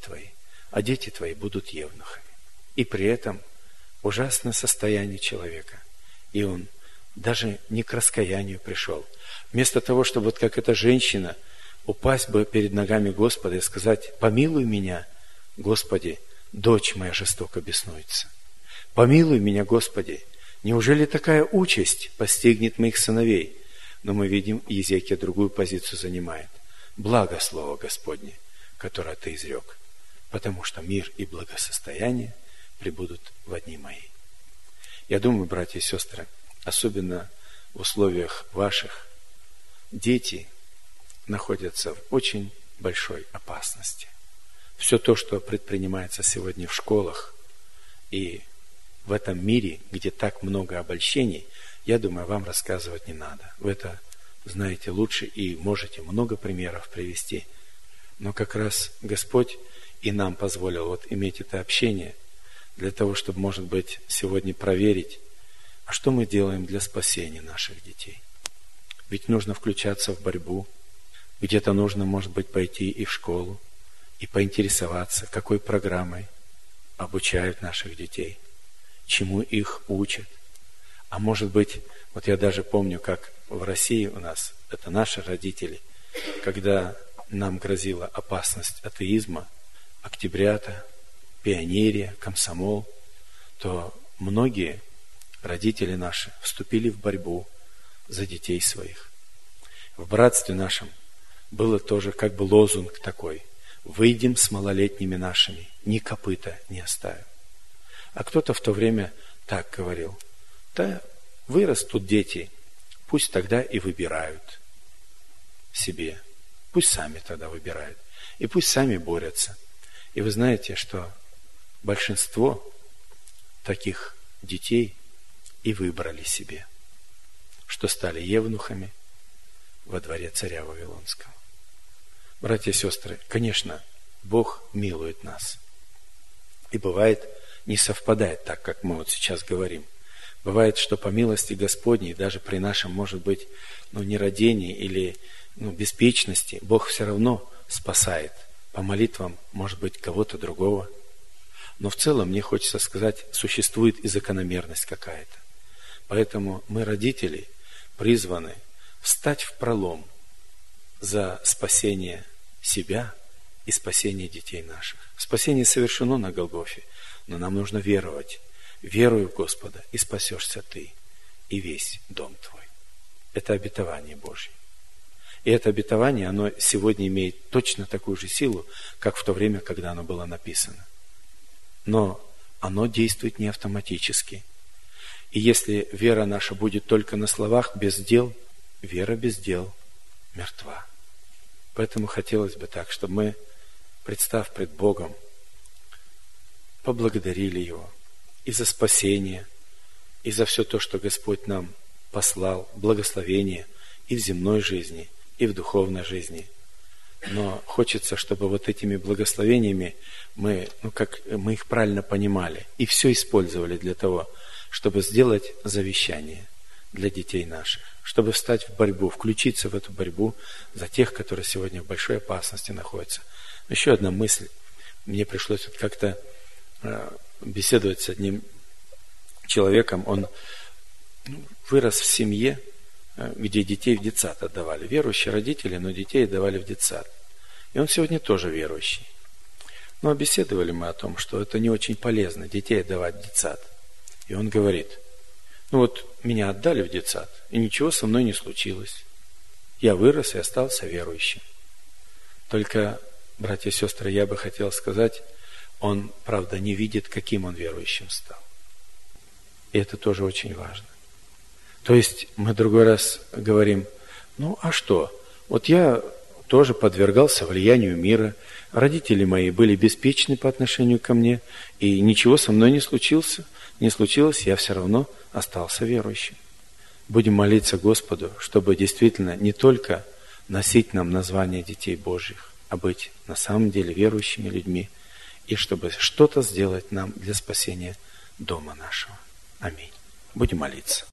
твои будут евнухами. И при этом ужасное состояние человека. И он даже не к раскаянию пришел. Вместо того, чтобы вот как эта женщина упасть бы перед ногами Господа и сказать: помилуй меня, Господи, дочь моя жестоко беснуется. Помилуй меня, Господи, неужели такая участь постигнет моих сыновей? Но мы видим, Иезекия другую позицию занимает. Благо слово Господне, которое ты изрек, потому что мир и благосостояние пребудут во дни мои. Я думаю, братья и сестры, особенно в условиях ваших, дети находятся в очень большой опасности. Все то, что предпринимается сегодня в школах и в этом мире, где так много обольщений, я думаю, вам рассказывать не надо. Вы это знаете лучше и можете много примеров привести. Но как раз Господь и нам позволил вот иметь это общение для того, чтобы, может быть, сегодня проверить, а что мы делаем для спасения наших детей. Ведь нужно включаться в борьбу, где-то нужно, может быть, пойти и в школу, и поинтересоваться, какой программой обучают наших детей, чему их учат. А может быть, вот я даже помню, как в России у нас, это наши родители, когда нам грозила опасность атеизма, октябрята, пионерия, комсомол, то многие родители наши вступили в борьбу за детей своих. В братстве нашем было тоже как бы лозунг такой: выйдем с малолетними нашими, ни копыта не оставим. А кто-то в то время так говорил: да вырастут дети, пусть тогда и выбирают себе, пусть сами тогда выбирают, и пусть сами борются. И вы знаете, что большинство таких детей и выбрали себе, что стали евнухами во дворе царя Вавилонского. Братья и сестры, конечно, Бог милует нас. И бывает, не совпадает так, как мы вот сейчас говорим. Бывает, что по милости Господней, даже при нашем, может быть, нерадении или беспечности, Бог все равно спасает по молитвам, может быть, кого-то другого. Но в целом, мне хочется сказать, существует и закономерность какая-то. Поэтому мы, родители, призваны встать в пролом за спасение себя и спасение детей наших. Спасение совершено на Голгофе, но нам нужно веровать. Веруй в Господа, и спасешься ты, и весь дом твой. Это обетование Божье. И это обетование, оно сегодня имеет точно такую же силу, как в то время, когда оно было написано. Но оно действует не автоматически. И если вера наша будет только на словах, без дел, вера без дел мертва. Поэтому хотелось бы так, чтобы мы, представ пред Богом, поблагодарили Его и за спасение, и за все то, что Господь нам послал, благословение и в земной жизни, и в духовной жизни. Но хочется, чтобы вот этими благословениями мы их правильно понимали и все использовали для того, чтобы сделать завещание для детей наших, чтобы встать в борьбу, включиться в эту борьбу за тех, которые сегодня в большой опасности находятся. Еще одна мысль. Мне пришлось вот как-то беседовать с одним человеком. Он вырос в семье, где детей в детсад отдавали. Верующие родители, но детей отдавали в детсад. И он сегодня тоже верующий. Но беседовали мы о том, что это не очень полезно, детей отдавать в детсад. И он говорит: меня отдали в детсад, и ничего со мной не случилось. Я вырос и остался верующим. Только, братья и сестры, я бы хотел сказать, он, правда, не видит, каким он верующим стал. И это тоже очень важно. То есть мы другой раз говорим: а что? Я тоже подвергался влиянию мира, родители мои были беспечны по отношению ко мне, и ничего со мной не случилось, я все равно остался верующим. Будем молиться Господу, чтобы действительно не только носить нам название детей Божьих, а быть на самом деле верующими людьми, и чтобы что-то сделать нам для спасения дома нашего. Аминь. Будем молиться.